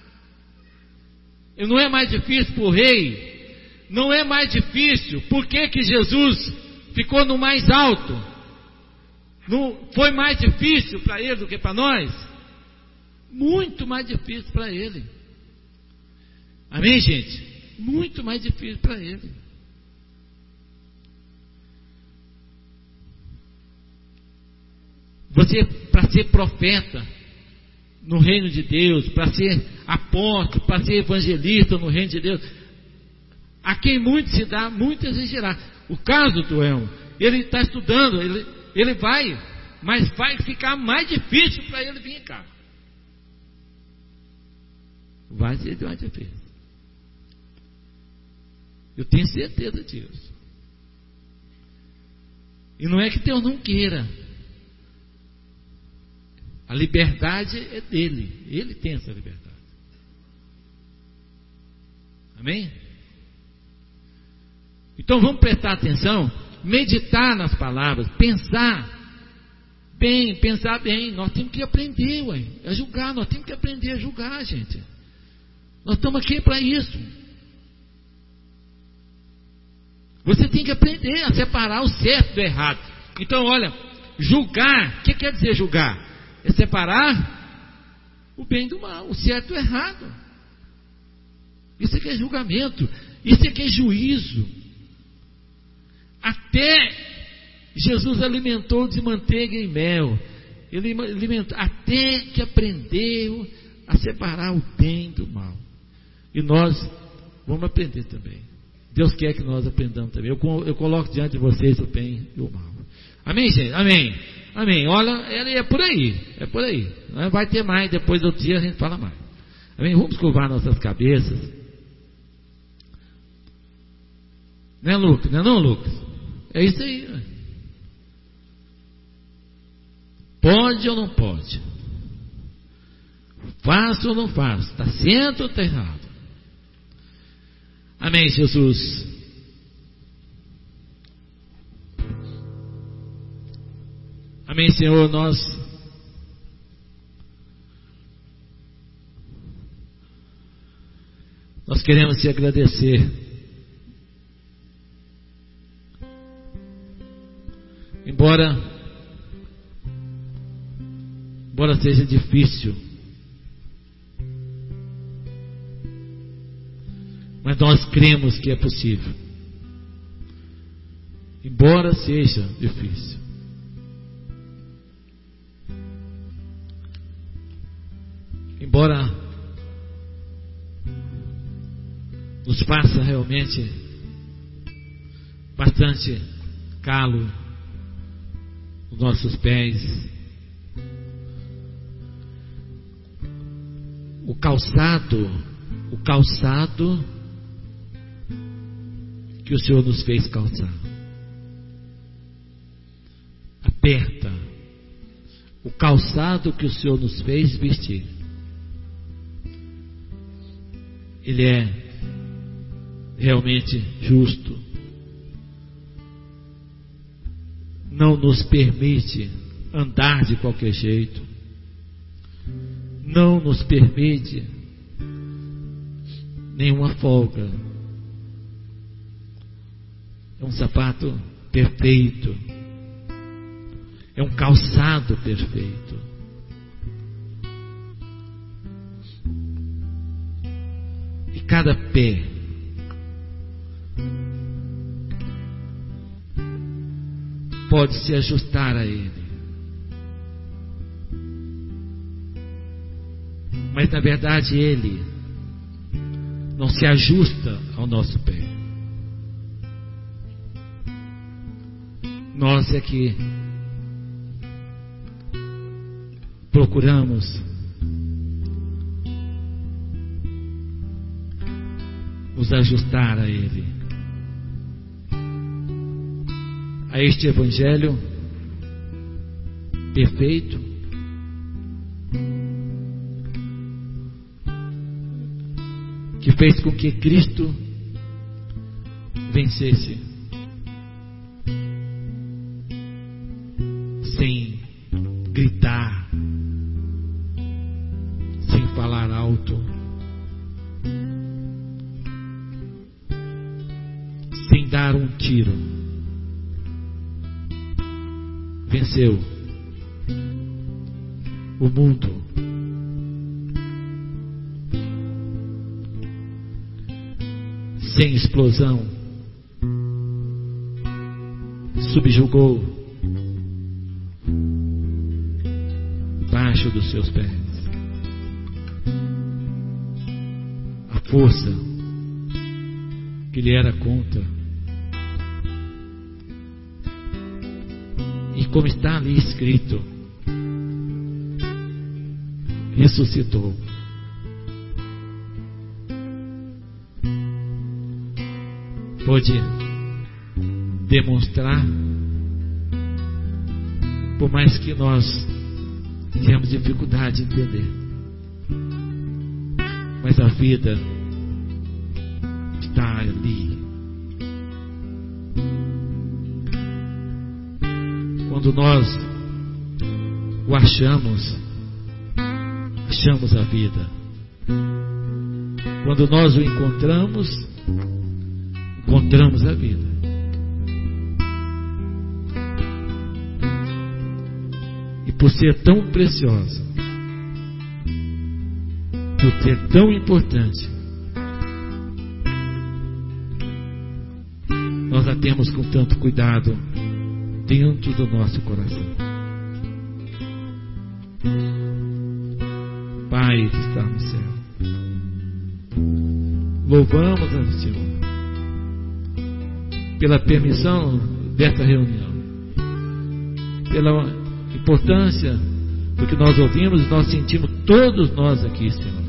Não é mais difícil para o rei? Não é mais difícil? Por que que Jesus ficou no mais alto? Não foi mais difícil para ele do que para nós? Muito mais difícil para ele. Amém, gente? Muito mais difícil para ele. Você, para ser profeta no reino de Deus, para ser apóstolo, para ser evangelista no reino de Deus, a quem muito se dá, muito exigirá. O caso do Elmo, ele está estudando, ele, ele vai, mas vai ficar mais difícil para ele vir cá. Vai ser mais difícil. Eu tenho certeza disso. E não é que Deus não queira. A liberdade é dele. Ele tem essa liberdade. Amém? Então vamos prestar atenção, meditar nas palavras, pensar bem, pensar bem. Nós temos que aprender, ué, a julgar. Nós temos que aprender a julgar, gente. Nós estamos aqui para isso. Você tem que aprender a separar o certo do errado. Então, olha, julgar, o que quer dizer julgar? É separar o bem do mal, o certo do errado. Isso aqui é julgamento, isso aqui é juízo. Até Jesus alimentou de manteiga e mel. Ele alimentou, até que aprendeu a separar o bem do mal. E nós vamos aprender também. Deus quer que nós aprendamos também. Eu, eu coloco diante de vocês o bem e o mal. Amém, gente? Amém. Amém. Olha, é por aí. É por aí. Vai ter mais. Depois do dia a gente fala mais. Amém? Vamos curvar nossas cabeças. Não é, Lucas? Não é não, Lucas? É isso aí. Né? Pode ou não pode? Faço ou não faço? Está certo ou está errado? Amém, Jesus. Amém, Senhor. Nós nós queremos te agradecer. Embora embora seja difícil Mas nós cremos que é possível, embora seja difícil. Embora nos faça realmente bastante calo nos nossos pés, o calçado, o calçado que o Senhor nos fez calçar aperta, o calçado que o Senhor nos fez vestir, Ele é realmente justo, não nos permite andar de qualquer jeito, não nos permite nenhuma folga. É um sapato perfeito, é um calçado perfeito. E cada pé pode se ajustar a ele, mas na verdade ele não se ajusta ao nosso pé. Nós é que procuramos nos ajustar a ele, a este evangelho perfeito, que fez com que Cristo vencesse sem gritar, sem falar alto, sem dar um tiro. Venceu o mundo, sem explosão, subjugou debaixo dos seus pés a força que lhe era contra. E como está ali escrito, ressuscitou. Pode demonstrar, por mais que nós tenhamos dificuldade de entender, mas a vida está ali. Quando nós o achamos, achamos a vida. Quando nós o encontramos, encontramos a vida. E por ser tão preciosa, por ser tão importante, nós a temos com tanto cuidado dentro do nosso coração. Pai que está no céu, louvamos ao Senhor pela permissão desta reunião, pela importância do que nós ouvimos. Nós sentimos, todos nós aqui, Senhor,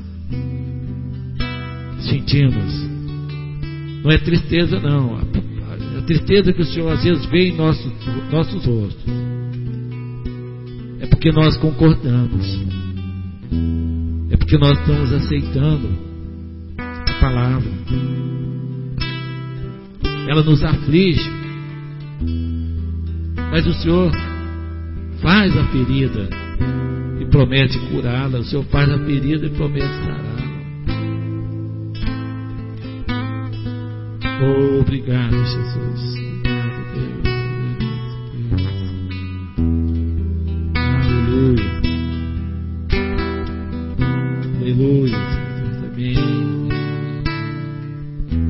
sentimos. Não é tristeza, não. A tristeza que o Senhor às vezes vê em nossos, nossos rostos é porque nós concordamos, é porque nós estamos aceitando a palavra. Ela nos aflige, mas o Senhor faz a ferida e promete curá-la. O Senhor faz a ferida e promete sará-la. Oh, obrigado, Jesus. Aleluia. Aleluia. Amém.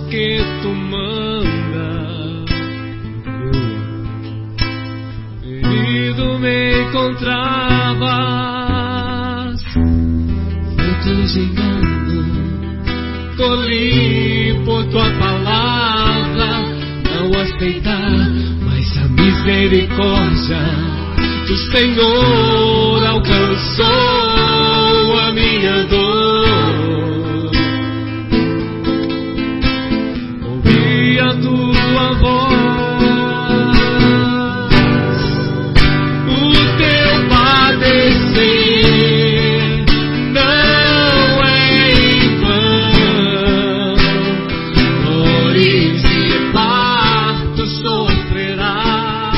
que tu manda. Ferido me encontravas, frutos de engano colhi por tua palavra, não aceitar, mas a misericórdia do Senhor alcançou a minha dor. Ouvi a tua voz, o teu padecer não é em vão, dores e partos sofrerás.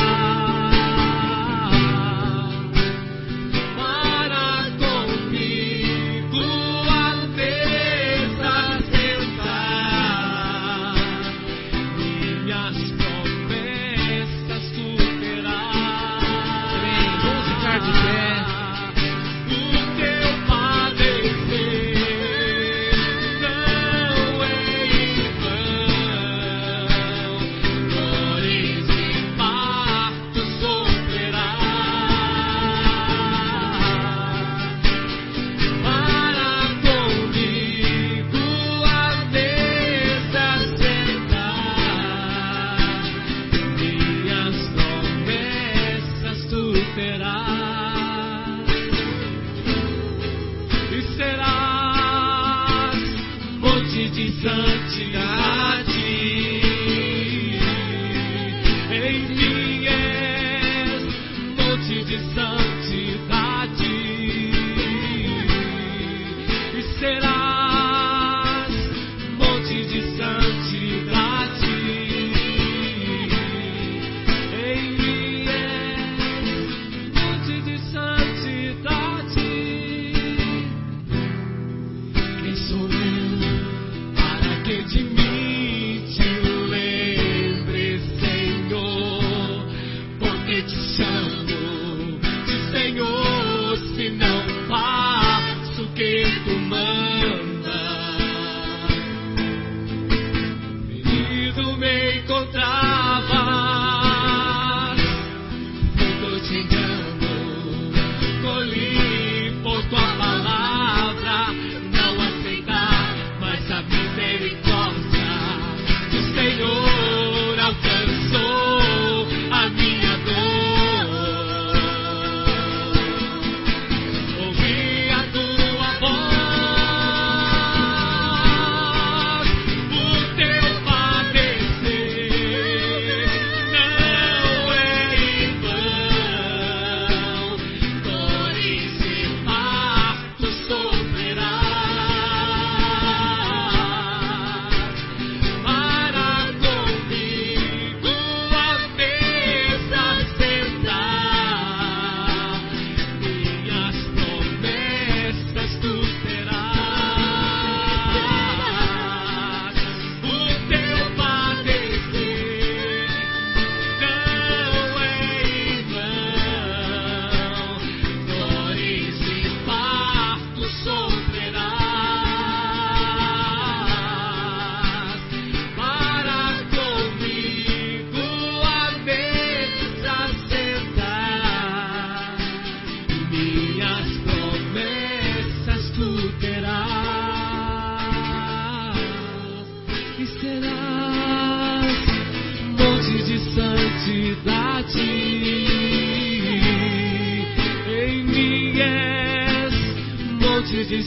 de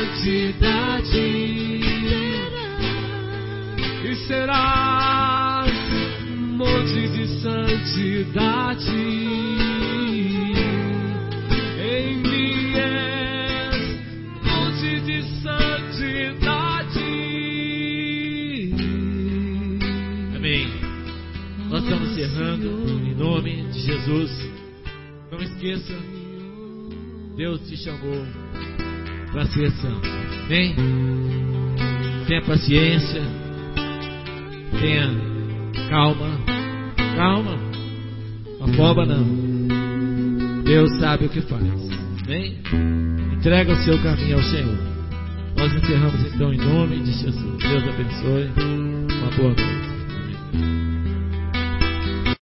santidade, e serás monte de santidade. Em mim és monte de santidade. Amém. Nós estamos encerrando em nome de Jesus. Não esqueça, Deus te chamou para ser santo. Amém? Tenha paciência, tenha calma, calma, afoba não. Deus sabe o que faz. Amém? Entrega o seu caminho ao Senhor. Nós encerramos então em nome de Jesus. Deus abençoe. Uma boa noite. Amém.